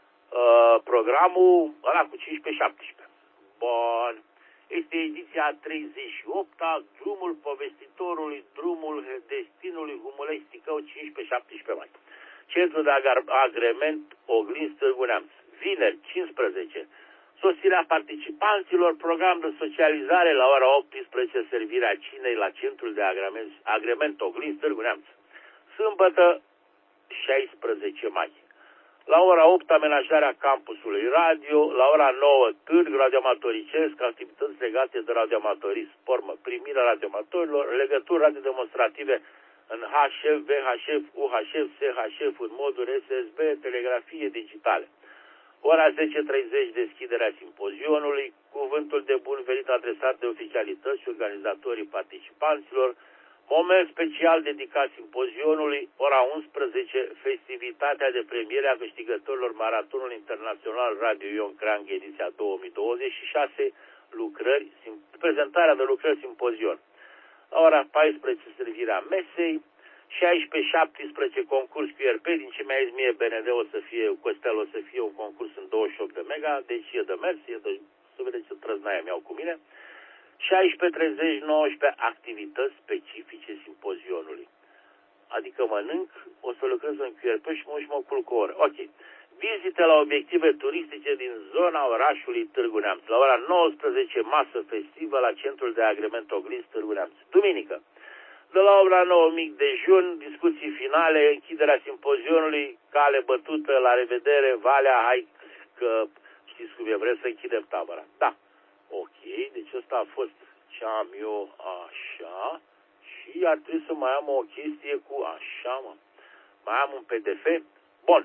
uh, programul ăla cu cincisprezece șaptesprezece. Bun. Este ediția treizeci și opta, drumul povestitorului, drumul destinului Humulești-Ticău, cincisprezece șaptesprezece mai. Centru de agrement Oglinzi Târgu Neamț. Vineri, cincisprezece. Sosirea participanților, program de socializare la ora optsprezece, servirea cinei la Centrul de agrement, agrement Oglinzi Târgu Neamț. Sâmbătă, șaisprezece mai. La ora opt, amenajarea campusului radio. La ora nouă, târg radioamatoricesc, activități legate de radioamatorism, formă, primirea radioamatorilor, legături radiodemonstrative în H F, V H F, U H F, S H F, în moduri S S B, telegrafie digitale. Ora zece treizeci, deschiderea simpozionului, cuvântul de bun venit adresat de oficialități și organizatorii participanților, moment special dedicat simpozionului, ora unsprezece, festivitatea de premiere a câștigătorilor Maratonului Internațional Radio Ion Creangă, ediția două mii douăzeci și șase, lucrări, prezentarea de lucrări simpozion. La ora paisprezece, servirea mesei, șaisprezece șaptesprezece, concurs Q R P, din ce mi-a zis mie B N D o să fie, Costel o să fie un concurs în douăzeci și opt de mega, deci e de mers, e de, să vedeți ce trăznaia mi-au cu mine. șaisprezece treizeci, nouăsprezece, activități specifice simpozionului. Adică mănânc, o să lucrez în Q R P și mă și mă culc o oră. Ok. Vizite la obiective turistice din zona orașului Târgu Neamț. La ora nouăsprezece, masă festivă la Centrul de Agrement Oglinzi Târgu Neamț. Duminică. De la ora nouă, mic dejun, discuții finale, închiderea simpozionului, cale bătută, la revedere, Valea, hai că știți cum e, vreți să închidem tabăra. Da. Ok, deci ăsta a fost ce am eu așa și ar trebui să mai am o chestie cu așa, mă. Mai am un P D F. Bun.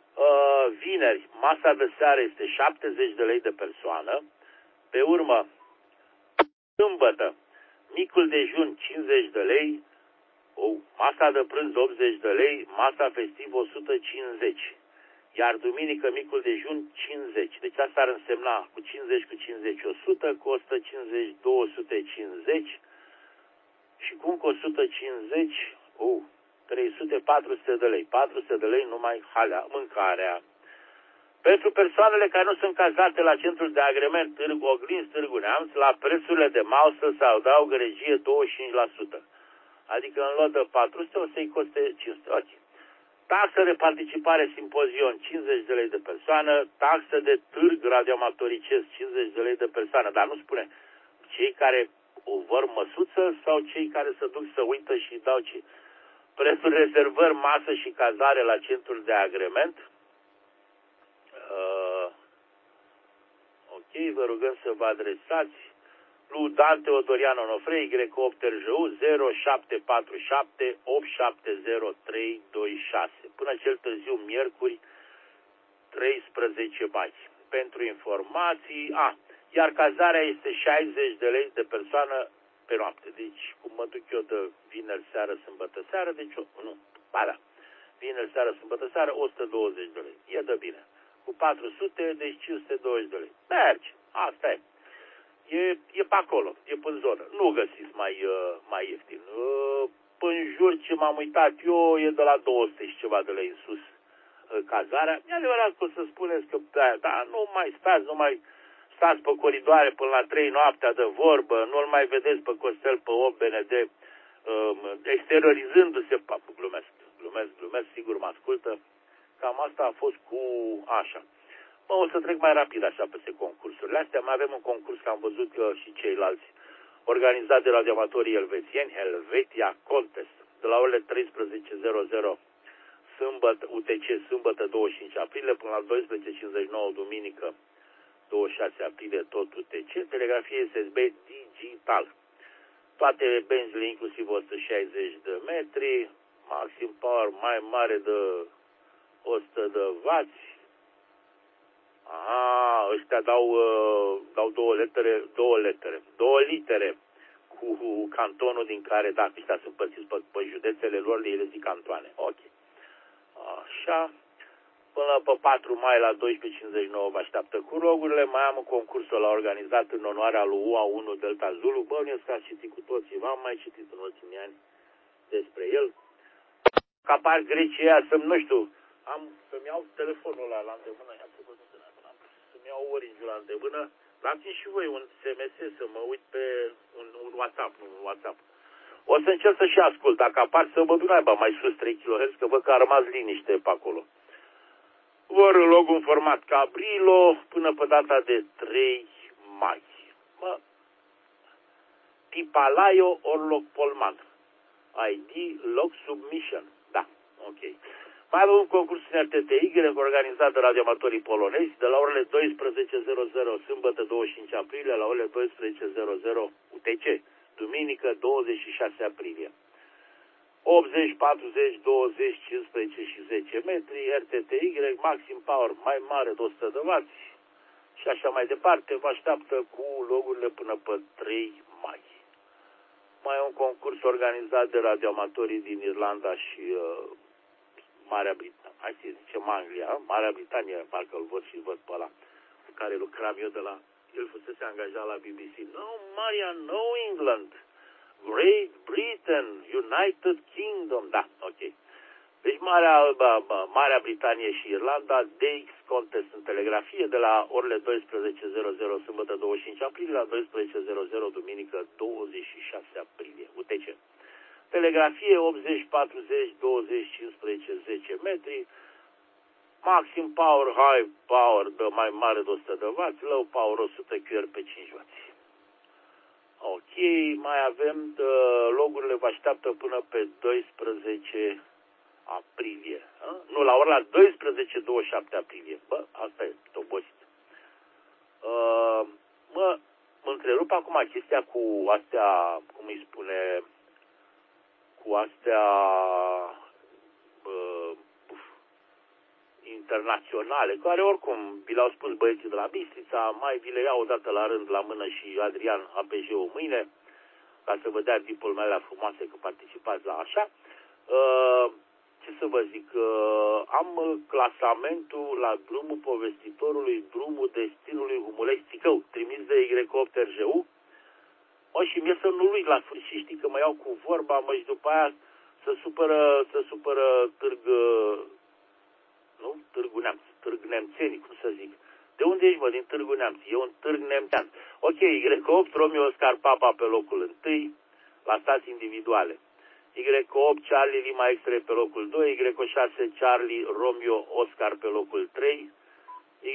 Uh, vineri, masa de seară este șaptezeci de lei de persoană. Pe urmă, sâmbătă, micul dejun cincizeci de lei, o, masa de prânz optzeci de lei, masa festivă o sută cincizeci. Iar duminică micul dejun cincizeci. Deci asta ar însemna cu cincizeci cu cincizeci o sută, cu o sută cincizeci două sute cincizeci și cum cu o sută cincizeci, oh, trei sute patru sute de lei. patru sute de lei numai halea, mâncarea. Pentru persoanele care nu sunt cazate la Centrul de Agrement Târgu Oglinzi Târgu Neamț, la prețurile de masă se adaugă regie douăzeci și cinci la sută. Adică în loc de patru sute o să-i coste cinci sute. Okay. taxă de participare simpozion cincizeci de lei de persoană, taxă de târg radioamatoricesc cincizeci de lei de persoană, dar nu spune cei care o vor măsuță sau cei care se duc să uită și dau ce. Prețul rezervări, masă și cazare la centrul de agrement. Uh, ok, vă rugăm să vă adresați lui Dan Teodorian Onofrei, Greco opt R J U zero șapte patru șapte opt șapte zero trei doi șase. Până cel târziu, miercuri, treisprezece mai. Pentru informații, a, iar cazarea este șaizeci de lei de persoană pe noapte. Deci, cum mă duc eu de vineri seară, sâmbătă seară, deci, nu, ba da, vineri seară, sâmbătă seară, o sută douăzeci de lei. E de bine. Cu patru sute, deci cinci sute douăzeci de lei. Merge, asta e. E, e pe acolo, e pe zonă. Nu găsiți mai, uh, mai ieftin. Uh, până în jur, ce m-am uitat eu, e de la două sute și ceva de lei în sus uh, cazarea. E adevărat că o să spuneți că, da, da, nu mai stați, nu mai stați pe coridoare până la trei noaptea de vorbă, nu-l mai vedeți pe Costel, pe opt B N D, uh, exteriorizându-se, pa, glumesc, glumesc, glumesc, sigur mă ascultă. Cam asta a fost cu așa. Mă, o să trec mai rapid așa peste concursurile astea. Mai avem un concurs, că am văzut că și ceilalți, organizat de radioamatorii elvețieni, Helvetia Contest, de la orele treisprezece sâmbătă, U T C, sâmbătă douăzeci și cinci aprilie, până la douăsprezece cincizeci și nouă, duminică douăzeci și șase aprilie, tot U T C, telegrafie S S B digital. Toate benzile, inclusiv o sută șaizeci de metri, maxim power mai mare de o sută de wați. Aha, ăștia dau, uh, dau două litere, două litere, două litere cu cantonul din care, dacă ăștia sunt părțiți pe, pe județele lor, le zic cantoane. Ok. Așa. Până pe patru mai la douăsprezece cincizeci și nouă vă așteaptă cu rogurile. Mai am un concursul la organizat în onoarea lui U A unu Delta Zulu. Bănuiesc că ați citit cu toții. V-am mai citit în ultimii ani despre el. Capar Grecia să-mi, nu știu, am să-mi iau telefonul ăla la îndemână. Ia să văd să-mi iau Orange-ul la îndemână. Dați-mi și voi un S M S să mă uit pe un, un WhatsApp, nu un WhatsApp. O să încerc să și ascult. Dacă apar să mă duc aibă mai sus trei kilohertz, că văd că a rămas liniște pe acolo. Vor log în format Cabrilo până pe data de trei mai. Mă, Tipalaio Orlog Polman. I D Log Submission. Da, ok. Mai avem un concurs în R T T Y organizat de radioamatorii polonezi de la orele douăsprezece sâmbătă douăzeci și cinci aprilie la orele douăsprezece U T C, duminică douăzeci și șase aprilie. optzeci, patruzeci, douăzeci, cincisprezece și zece metri, R T T Y, maxim power mai mare de o sută de wați și așa mai departe. Vă așteaptă cu logurile până pe trei mai. Mai e un concurs organizat de radioamatorii din Irlanda și uh, Marea Britanie. Hai să zicem Anglia, Marea Britanie, parcă îl văd și văd pe ăla cu care lucram eu de la... El fusese angajat la B B C. No, Maria, no England. Great Britain, United Kingdom. Da, ok. Deci Marea, Marea Britanie și Irlanda, D X Contest în telegrafie de la orele douăsprezece sâmbătă douăzeci și cinci aprilie la douăsprezece duminică douăzeci și șase aprilie. U T C. Telegrafie optzeci, patruzeci, douăzeci, cincisprezece, zece metri. Maxim power, high power de mai mare de o sută de wați, low power o sută Q R pe cinci wați. Ok, mai avem, uh, logurile vă așteaptă până pe doisprezece aprilie. A? Nu, la ora douăsprezece douăzeci și șapte aprilie. Bă, asta e, obosit. Uh, mă, mă întrerup acum chestia cu astea, cum îi spune, cu astea uh, internaționale, care oricum, vi le-au spus băieții de la Bistrița, mai vi le iau odată la rând la mână și Adrian A P J-ul mâine, ca să vă dea diplomele frumoase că participați la așa. Uh, ce să vă zic, uh, am clasamentul la drumul povestitorului, drumul destinului Humulești-Țicău, trimis de Y opt R J U. Mă, și mie să nu uit la sfârșit, știi că mă iau cu vorba, mă, și după aia să supără, să supără târg, nu? Târgu Neamț, târg nemțeni, cum să zic. De unde ești, mă? Din Târgu Neamț. E un târg nemțean. Ok, Y opt, Romeo Oscar Papa pe locul întâi, la stații individuale. Y opt Charlie Lima X-ray pe locul doi, Y șase Charlie Romeo Oscar pe locul trei, Y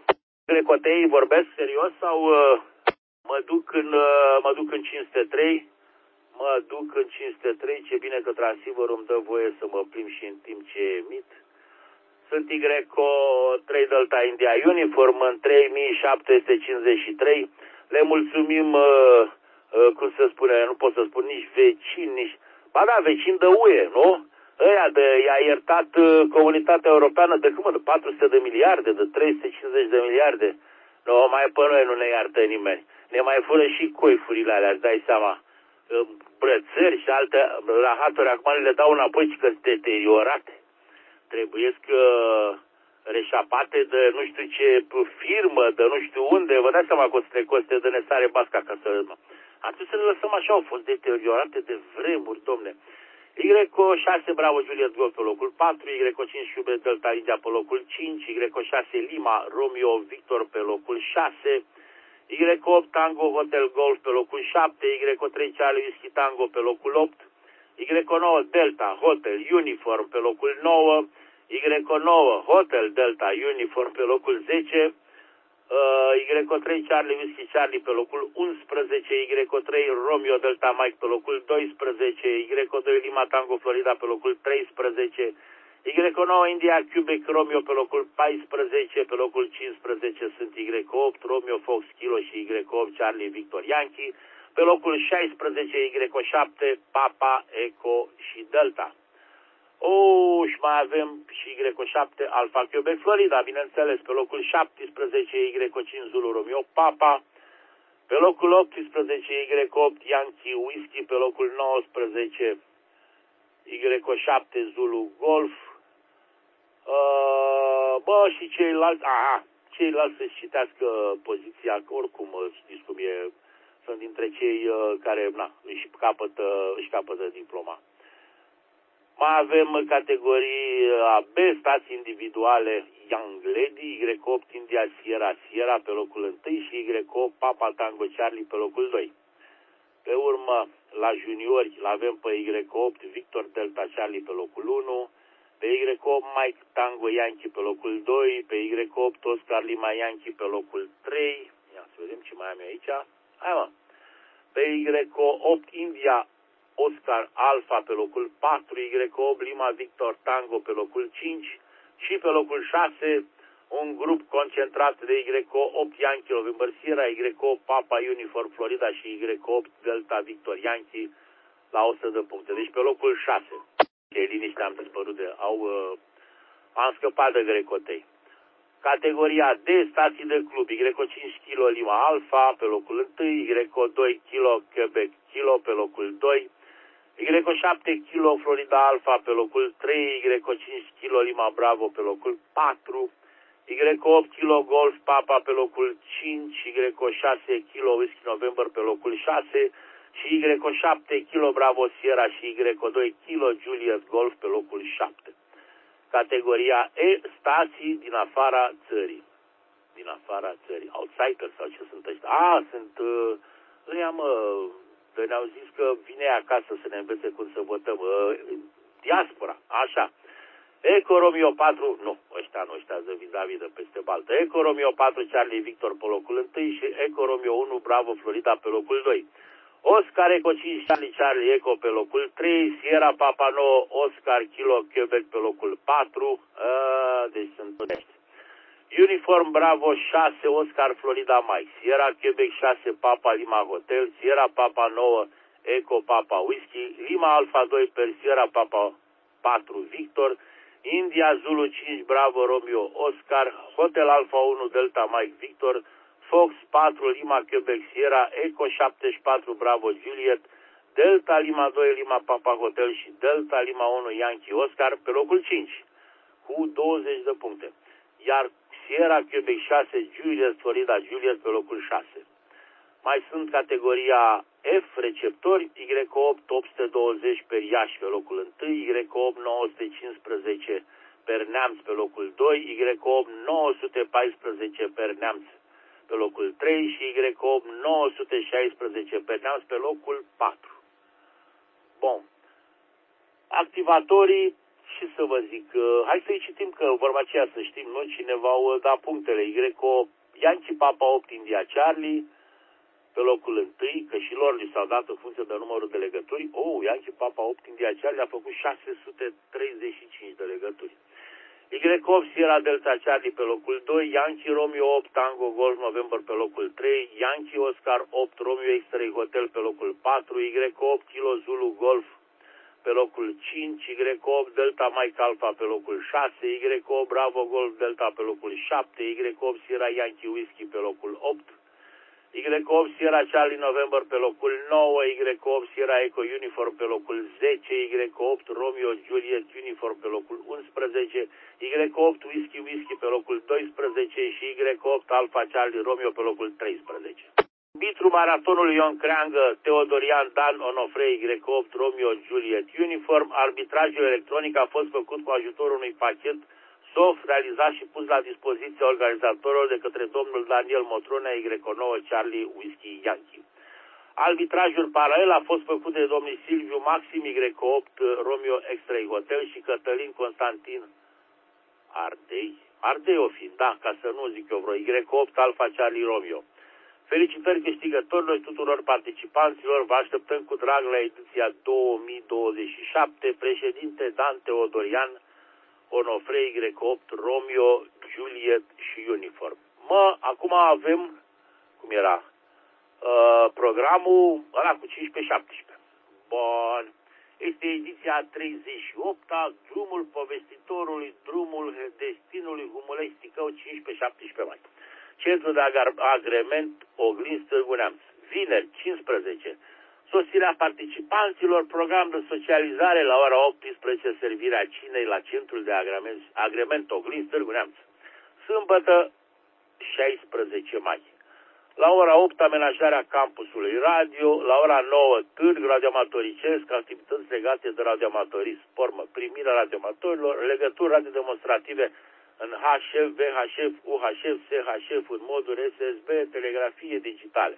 Y vorbesc serios sau uh, mă duc în uh, mă duc în cinci sute trei? Mă duc în cinci sute trei, ce bine că transceiverul îmi dă voie să mă plimb și în timp ce emit. Sunt Y trei Delta India Uniform în trei mii șapte sute cincizeci și trei. Le mulțumim, uh, uh, cum să spune, nu pot să spun nici vecini, nici... Ba da, vecini de U E, nu? Ăia de, i-a iertat uh, comunitatea europeană de cum, de patru sute de miliarde, de trei sute cincizeci de miliarde. Nu, mai pe noi nu ne iartă nimeni. Ne mai fură și coifurile alea, îți dai seama. Uh, brățări și alte rahaturi, acum le dau înapoi și că sunt deteriorate. Trebuie că reșapate de nu știu ce firmă, de nu știu unde, vă dați seama că o să le coste de nesare basca ca să... Atunci să le lăsăm așa, au fost deteriorate de vremuri, domne. Y șase Bravo Juliet Golf pe locul patru, Y cinci Iube Delta India pe locul cinci, Y șase Lima Romeo Victor pe locul șase, Y opt Tango Hotel Golf pe locul șapte, Y trei Charlie Whisky Tango pe locul opt, Y nouă Delta Hotel Uniform pe locul nouă, Y nouă Hotel Delta Uniform pe locul zece, uh, Y trei Charlie Whisky Charlie pe locul unsprezece, Y trei Romeo Delta Mike pe locul doisprezece, Y doi Lima Tango Florida pe locul treisprezece, Y nouă India Quebec Romeo pe locul paisprezece, pe locul cincisprezece sunt Y opt Romeo Fox Kilo și Y opt Charlie Victor Yankee, pe locul șaisprezece Y șapte Papa Eco și Delta. O, și mai avem și Y șapte Alpha Quebec Florida, bineînțeles, pe locul șaptesprezece Y cinci Zulu Romeo Papa, pe locul optsprezece Y opt Yankee Whisky, pe locul nouăsprezece Y șapte Zulu Golf. Uh, bă, și ceilalți, aha, ceilalți să-și citească poziția, că oricum știți cum e, sunt dintre cei uh, care, na, își capătă, își capătă diploma. Mai avem categorii A B, stații individuale Young Lady, Y opt India Sierra Sierra pe locul unu și Y opt Papa Tango Charlie pe locul doi. Pe urmă, la juniori, l-avem pe Y opt Victor Delta Charlie pe locul unu, pe Y opt Mike Tango Yankee pe locul doi, pe Y opt Oscar Lima Yankee pe locul trei. Ia să vedem ce mai am eu aici. Hai mă. Pe Y opt India Oscar Alpha pe locul patru, Y opt Lima Victor Tango pe locul cinci și pe locul șase un grup concentrat de Y opt Yankee November Sierra, Y opt Papa Uniform Florida și Y opt Delta Victor Yankee la o sută de puncte. Deci pe locul șase. Ce liniște am dispărut de... Au, uh, am scăpat de grecotei. Categoria D, stații de club, Y cinci Kilo Lima Alpha pe locul unu, Y doi Kilo Quebec Kilo pe locul doi, Y șapte Kilo Florida Alpha pe locul trei, Y cinci Kilo Lima Bravo pe locul patru, Y opt Kilo Golf Papa pe locul cinci, Y șase Kilo Whisky November pe locul șase și Y șapte Kilo Bravo Sierra și Y doi Kilo Juliet Golf pe locul șapte. Categoria E, stații din afara țării. Din afara țării. Outsiders sau ce sunt ăștia? A, sunt... Uh, ăia, mă, ne-au zis că vine acasă să ne învețe cum să votăm. Uh, diaspora, așa. Eco Romeo patru, nu, ăștia nu, ăștia de vis-a-vis de peste baltă. Eco Romeo patru Charlie Victor pe locul unu și Eco Romeo unu Bravo Florida pe locul doi. Oscar Eco cinci Charlie Charlie Eco pe locul trei, Sierra Papa nouă Oscar Kilo Quebec pe locul patru, a, deci sunt ăștia. Uniform Bravo șase Oscar Florida Mike, Sierra Quebec șase Papa Lima Hotel, Sierra Papa nouă Eco Papa Whisky, Lima Alpha doi per Sierra Papa patru Victor, India Zulu cinci Bravo Romeo Oscar, Hotel Alpha unu Delta Mike Victor, Fox patru Lima Quebec Sierra, Eco șaptezeci și patru Bravo Juliet, Delta Lima doi Lima Papa Hotel și Delta Lima unu Yankee Oscar pe locul cinci cu douăzeci de puncte. Iar Sierra Quebec șase Juliet Florida Juliet pe locul șase. Mai sunt categoria F, receptori, Y opt opt sute douăzeci per Iași pe locul unu, Y opt nouă sute cincisprezece per Neamț pe locul doi, Y opt nouă sute paisprezece per Neamț pe locul trei și Y opt nouă sute șaisprezece per Neamț pe locul patru. Bun. Activatorii, și să vă zic, hai să-i citim că vorba aceea să știm noi cine v-au dat punctele. Y C O Yankee Papa opt India Charlie pe locul întâi, că și lor li s-au dat în funcție de numărul de legături. Oh, Yankee Papa opt India Charlie a făcut șase sute treizeci și cinci de legături. Y C opt Sierra Delta Charlie pe locul doi, Yankee Romeo opt Tango Golf November pe locul trei, Yankee Oscar opt Romeo X-Ray Hotel pe locul patru, Y C opt Kilo Zulu Golf pe locul cinci, Y C opt Delta Mike Alpha pe locul șase, Y C opt Bravo Golf Delta pe locul șapte, Y C opt Sierra Yankee Whiskey pe locul opt, Y C opt Sierra Charlie November pe locul nouă, Y C opt Sierra Echo Uniform pe locul zece, Y C opt Romeo Juliet Uniform pe locul unsprezece, Y C opt Whiskey Whiskey pe locul doisprezece și Y C opt Alpha Charlie Romeo pe locul treisprezece. Arbitru maratonului Ion Creangă, Teodorian Dan Onofre, Y C opt Romeo Juliet Uniform. Arbitrajul electronic a fost făcut cu ajutorul unui pachet soft realizat și pus la dispoziția organizatorilor de către domnul Daniel Motrona, Y nouă Charlie Whiskey Yankee. Arbitrajul paralel a fost făcut de domnul Silviu Maxim, Y opt Romeo X-Ray Hotel și Cătălin Constantin Ardei. Ardei o fi, da, ca să nu zic eu vreo, Y opt Alpha Charlie Romeo. Felicitări câștigătorilor și tuturor participanților, vă așteptăm cu drag la ediția două mii douăzeci și șapte, președinte Dan Teodorian, Onofre, Y opt Romeo, Juliet și Uniform. Mă, acum avem, cum era, uh, programul ăla cu cincisprezece șaptesprezece. Bun. Este ediția treizeci și opta, drumul povestitorului, drumul destinului Humulesticău, cincisprezece șaptesprezece mai. Centru de agrement Oglinz Târgu Neamț. Vineri, cincisprezece. Sosirea participanților, program de socializare la ora optsprezece, servirea cinei la Centrul de agrement, agrement Oglinz Târgu Neamț. Sâmbătă, șaisprezece mai. La ora opt, amenajarea campusului radio, la ora nouă, târg radioamatoricesc, activități legate de radioamatorism, formă, primirea radioamatorilor, legături radiodemonstrative în H F, V H F, U H F, S H F, în moduri S S B, telegrafie digitale.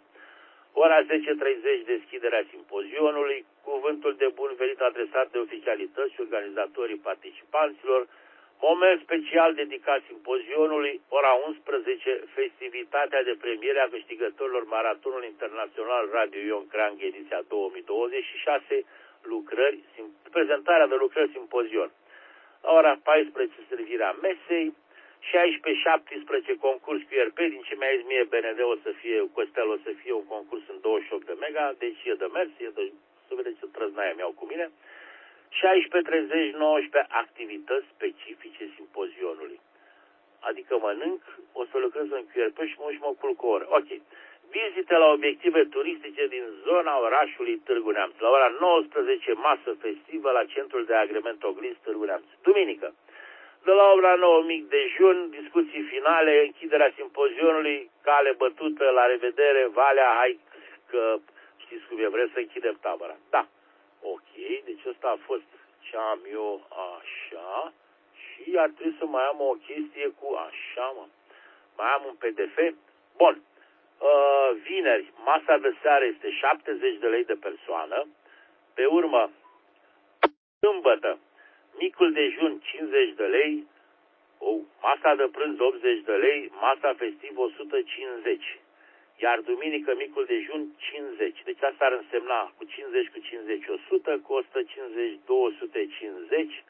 Ora zece treizeci, deschiderea simpozionului, cuvântul de bun venit adresat de oficialități și organizatorii participanților, moment special dedicat simpozionului, ora unsprezece, festivitatea de premiere a câștigătorilor Maratonului Internațional Radio Ion Creangă, ediția două mii douăzeci și șase, lucrări, prezentarea de lucrări simpozion. La ora paisprezece, servirea mesei, șaisprezece șaptesprezece, concurs Q R P, din ce mi-a zis mie B N D o să fie, Costel o să fie un concurs în douăzeci și opt de mega, deci e de mers, e de, să vedeți ce trăznaia mi-au cu mine. șaisprezece treizeci, nouăsprezece, activități specifice simpozionului. Adică mănânc, o să lucrez în Q R P și mă și mă culc o oră. Ok. Vizite la obiective turistice din zona orașului Târgu Neamț. La ora nouăsprezece, masă festivă la Centrul de Agrement Oglinz Târgu Neamț. Duminică. De la ora nouă, mic dejun, discuții finale, închiderea simpozionului, cale bătută, la revedere, Valea, hai că știți cum e, vreți să închidem tabăra. Da. Ok, deci ăsta a fost ce am eu așa și ar trebui să mai am o chestie cu așa, mă. Mai am un P D F. Bun. Uh, vineri, masa de seară este șaptezeci de lei de persoană. Pe urmă, sâmbătă, micul dejun cincizeci de lei. Oh, masa de prânz optzeci de lei, masa festivă o sută cincizeci. Iar duminică micul dejun cincizeci. Deci asta ar însemna cu cincizeci cu cincizeci o sută, cu o sută cincizeci două sute cincizeci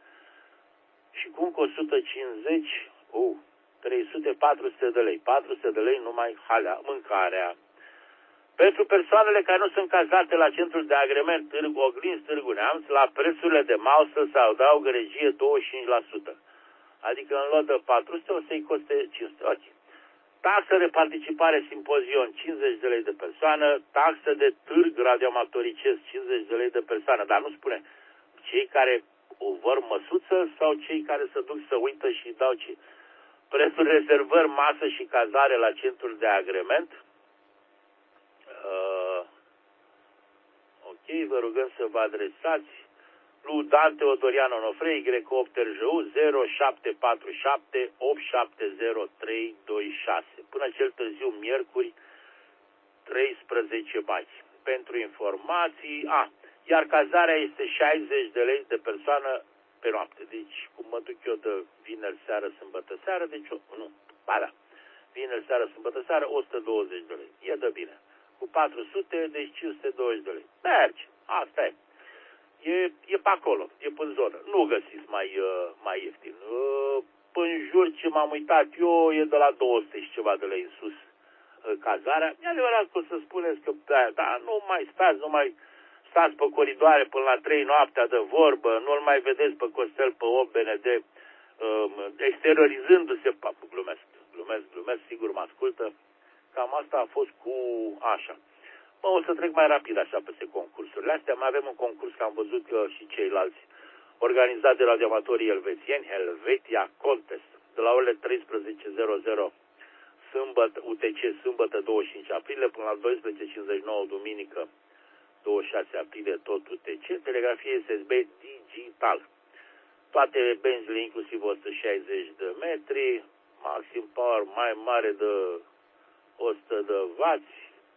și cum cu o sută cincizeci, oh, trei sute patru sute de lei. patru sute de lei numai halea, mâncarea. Pentru persoanele care nu sunt cazate la Centrul de Agrement Târgu Oglinz Târgu Neamț, la prețurile de masă se adaugă regie douăzeci și cinci la sută. Adică în loc de patru sute o să-i coste cinci sute. Ok. Taxă de participare simpozion cincizeci de lei de persoană, taxă de târg radioamatoricesc cincizeci de lei de persoană, dar nu spune cei care o vor măsuță sau cei care se duc să uită și dau ce. Prețul rezervări, masă și cazare la Centrul de Agrement. Uh, ok, vă rugăm să vă adresați lui Dan Teodorian Onofre, Y opt R J U zero șapte patru șapte opt șapte zero trei doi șase. Până cel târziu, miercuri, treisprezece mai. Pentru informații, a, iar cazarea este șaizeci de lei de persoană pe noapte. Deci, cum mă duc eu de vineri seară, sâmbătă seară, deci, nu, ba da, vineri seară, sâmbătă seară, o sută douăzeci de lei. E de bine. Cu patru sute, deci cinci sute douăzeci de lei. Merge, asta e. E, e pe acolo, e pe zonă. Nu găsiți mai, uh, mai ieftin. Uh, Până în jur, ce m-am uitat eu, e de la două sute și ceva de lei în sus uh, cazarea. E adevărat că o să spuneți că, da, da, nu mai stați, nu mai stați pe coridoare până la trei noaptea de vorbă, nu-l mai vedeți pe Costel, pe opt B N D, uh, exteriorizându-se, glumesc, glumesc, glumesc, sigur mă ascultă. Cam asta a fost cu așa. Mă, o să trec mai rapid așa peste concursurile astea. Mai avem un concurs, că am văzut că și ceilalți, organizat de radioamatorii elvețieni, Helvetia Contest, de la orele treisprezece sâmbătă, U T C, sâmbătă douăzeci și cinci aprilie, până la douăsprezece cincizeci și nouă, duminică douăzeci și șase aprilie, tot U T C, telegrafie S S B digital. Toate benzile, inclusiv o sută șaizeci de metri, maxim power mai mare de o sută de wați.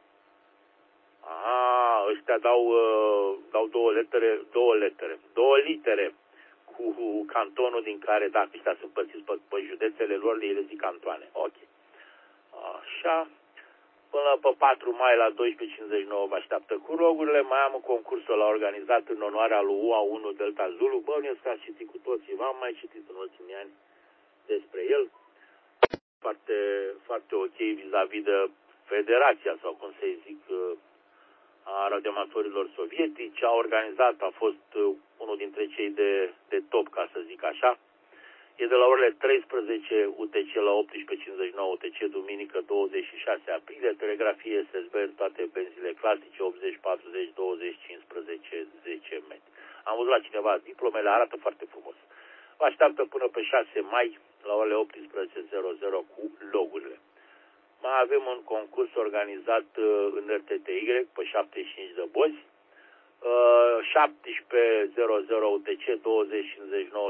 Aha, ăștia dau, uh, dau două litere, două litere, două litere cu cantonul din care, dacă ăștia sunt părțiți pe, pe județele lor, le zic cantoane. Ok. Așa. Până pe patru mai la douăsprezece cincizeci și nouă vă așteaptă cu rogurile. Mai am un concurs la organizat în onoarea lui U A unu Delta Zulu. Bănuiesc că ați citit cu toții. V-am mai citit în ultimii ani despre el. Foarte, foarte ok vis-a-vis de federația, sau cum să zic, a radioamatorilor sovietici. A organizat, a fost unul dintre cei de, de top, ca să zic așa. E de la orele treisprezece U T C la optsprezece cincizeci și nouă U T C, duminică douăzeci și șase aprilie, telegrafie S S B în toate benzile clasice, optzeci, patruzeci, douăzeci, cincisprezece, zece metri. Am văzut la cineva diplomele, arată foarte frumos. Vă așteaptă până pe șase mai la orele optsprezece cu logurile. Mai avem un concurs organizat în R T T Y pe șaptezeci și cinci de bozi, șaptesprezece U T C, douăzeci cincizeci și nouă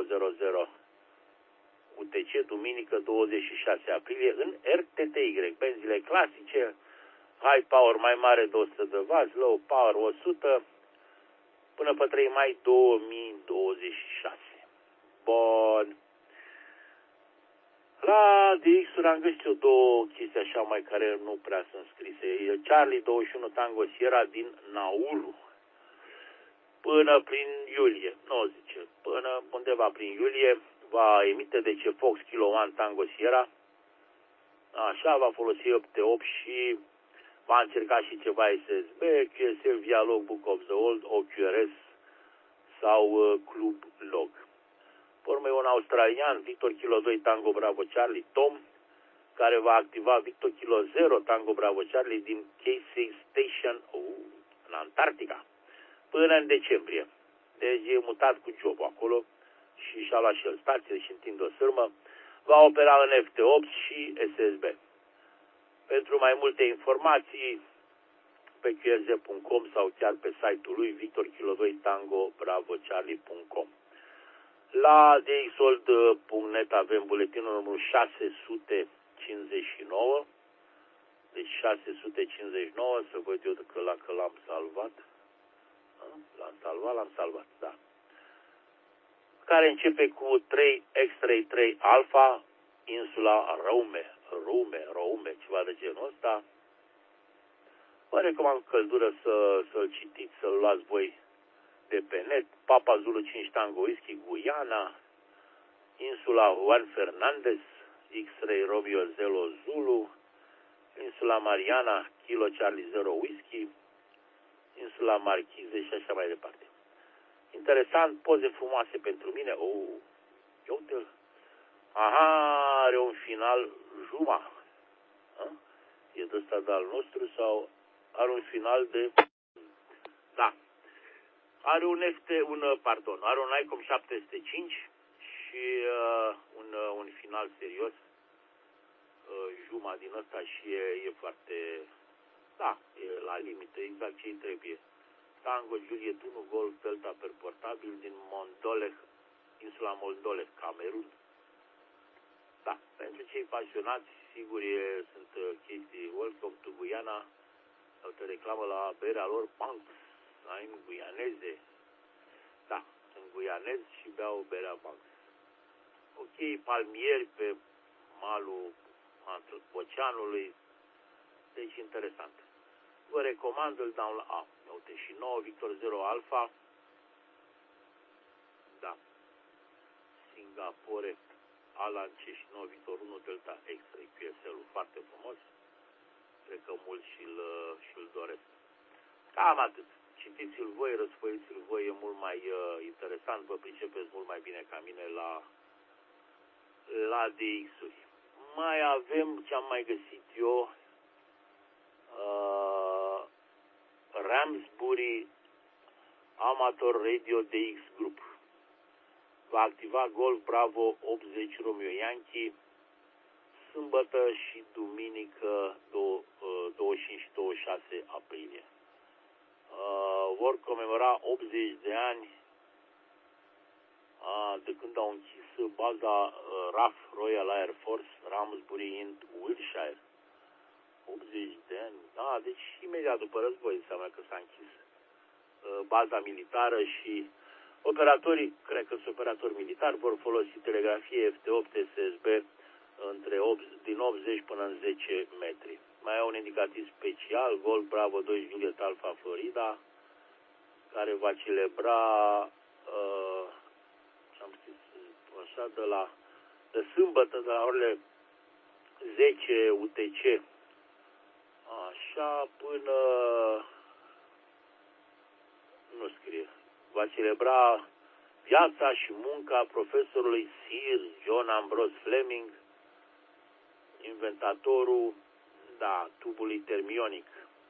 U T C, duminică douăzeci și șase aprilie, în R T T Y. Benzile clasice, high power mai mare de o sută de wați, low power o sută, până pe trei mai două mii douăzeci și șase. Bun. La D X-uri am găsit eu două chestii așa mai care nu prea sunt scrise. E Charlie douăzeci și unu Tango Sierra din Nauru. Până prin iulie, nu zice, până undeva prin iulie, va emite de ce Fox Kilo One Tango Sierra. Așa, va folosi opt T opt și va încerca și ceva S S B, Q S L via Logbook of the Old, O Q R S sau uh, Club Log. Pe urmă e un australian, Victor Kilo doi Tango Bravo Charlie Tom, care va activa Victor Kilo zero Tango Bravo Charlie din K șase Station uh, în Antarctica până în decembrie. Deci e mutat cu jobul acolo și și-a luat și el stație și întinde o sârmă. Va opera în F T opt și S S B. Pentru mai multe informații pe Q R Z punct com sau chiar pe site-ul lui victor kilo doi tango bravo charlie punct com. La d x old punct net avem buletinul numărul șase sute cincizeci și nouă. Deci șase sute cincizeci și nouă, să văd eu că la că l-am salvat. L-am salvat, l-am salvat, da. Care începe cu trei X trei trei Alpha, insula Raume, Rume, Raume, ceva de genul ăsta. Vă recomand cu căldură să, să-l citiți, să-l luați voi de pe net. Papa Zulu cinci Tango Whisky, Guyana, insula Juan Fernandez, X-Ray Romeo Zero Zulu, insula Mariana, Kilo Charlie Zero Whisky, insula Marchize și așa mai departe. Interesant, poze frumoase pentru mine. Oh, eu te... Aha, are un final Juma. Ha? E de ăsta de al nostru sau are un final de... Da. Are un F T, un, pardon, are un ICOM șapte sute cinci și uh, un, uh, un final serios. Uh, Juma din ăsta și e, e foarte... Da, e la limită, exact ce-i trebuie. Tango Juliet unu Golf Delta perportabil din Mondoleh, insula Moldoleh, Camerun. Da, pentru cei pasionați, sigur, e, sunt chestii. Welcome to Guyana, te reclamă la berea lor, Banks, ai în Guianeze. Da, în Guianez și beau berea Banks. Ok, palmieri pe malul oceanului. Deci interesant. Vă recomand, îl dau la A. Uite, și nouă Victor zero Alpha. Da. Singapore, Alan C și nouă Victor unu Delta X-Ray Q S L-ul. Foarte frumos. Cred că mulți și-l, și-l doresc. Cam atât. Citiți-l voi, răsfoiți-l voi, e mult mai uh, interesant, vă pricepeți mult mai bine ca mine la, la D X-uri. Mai avem ce am mai găsit eu, uh, Ramsbury Amateur Radio D X Group. Va activa Golf Bravo optzeci Romeo Yankee sâmbătă și duminică douăzeci și cinci și douăzeci și șase aprilie. Uh, vor comemora optzeci de ani uh, de când au închis baza uh, R A F, Royal Air Force, Ramsbury în Wiltshire. optzeci de ani. Da, deci imediat după război înseamnă că s-a închis uh, baza militară și operatorii, cred că sunt operatori militari, vor folosi telegrafie F T opt S S B între opt, din optzeci până în zece metri. Mai au un indicativ special, Golf Bravo doi Juliet Alpha Florida, care va celebra uh, ce-am zis, așa, de la de sâmbătă, de la orele zece U T C, așa, până nu scrie, va celebra viața și munca profesorului Sir John Ambrose Fleming, inventatorul, da, tubului termionic.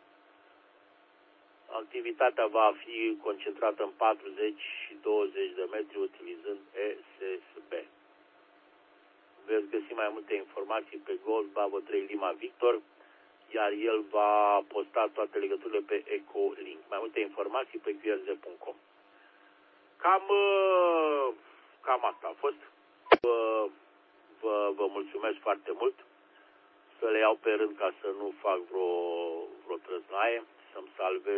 Activitatea va fi concentrată în patruzeci și douăzeci de metri utilizând E S S B. Veți găsi mai multe informații pe Golf Bravo trei Lima Victor, iar el va posta toate legăturile pe Ecolink. Mai multe informații pe Q R Z punct com. Cam, cam asta a fost. Vă, vă, vă mulțumesc foarte mult. Să le iau pe rând ca să nu fac vreo, vreo trăznaie, să-mi salvez...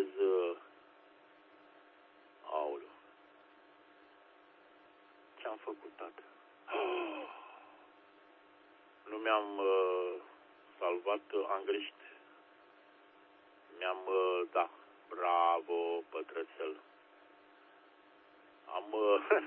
Aoleu. Ce-am făcut, tată? Nu mi-am uh, salvat, am greșit. Mi-am, uh, da, bravo, pătrățel. Am... Uh,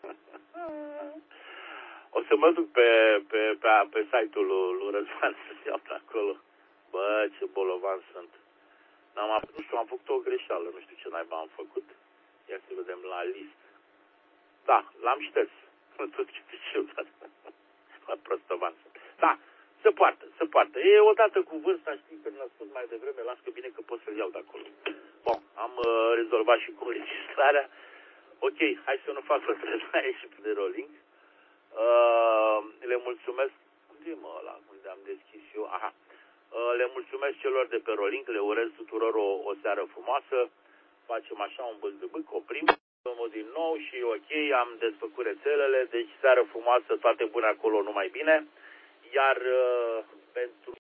o să mă duc pe, pe, pe, pe site-ul lui, lui Răzvan să iau de acolo. Bă, ce bolovan sunt. N-am, nu știu, am făcut o greșeală, nu știu ce naiba am făcut. Ia să vedem la list. Da, l-am șters. Tot ce știu, la prostăvan. Da, se poartă, se poartă. E odată cu vârsta, știi, când l-am spus mai devreme, las că bine că pot să-l iau de acolo. Bun, am uh, rezolvat și cu legislarea. Ok, hai să nu fac o trăznaie și de rolling. Uh, le mulțumesc. Unde mă ăla? Unde am deschis eu? Aha. Uh, le mulțumesc celor de pe rolling, le urez tuturor o, o seară frumoasă. Facem așa un bâlbâc, oprim din nou și ok, am desfăcut rețelele, deci seară frumoasă, toate bune acolo, numai bine. Iar uh, pentru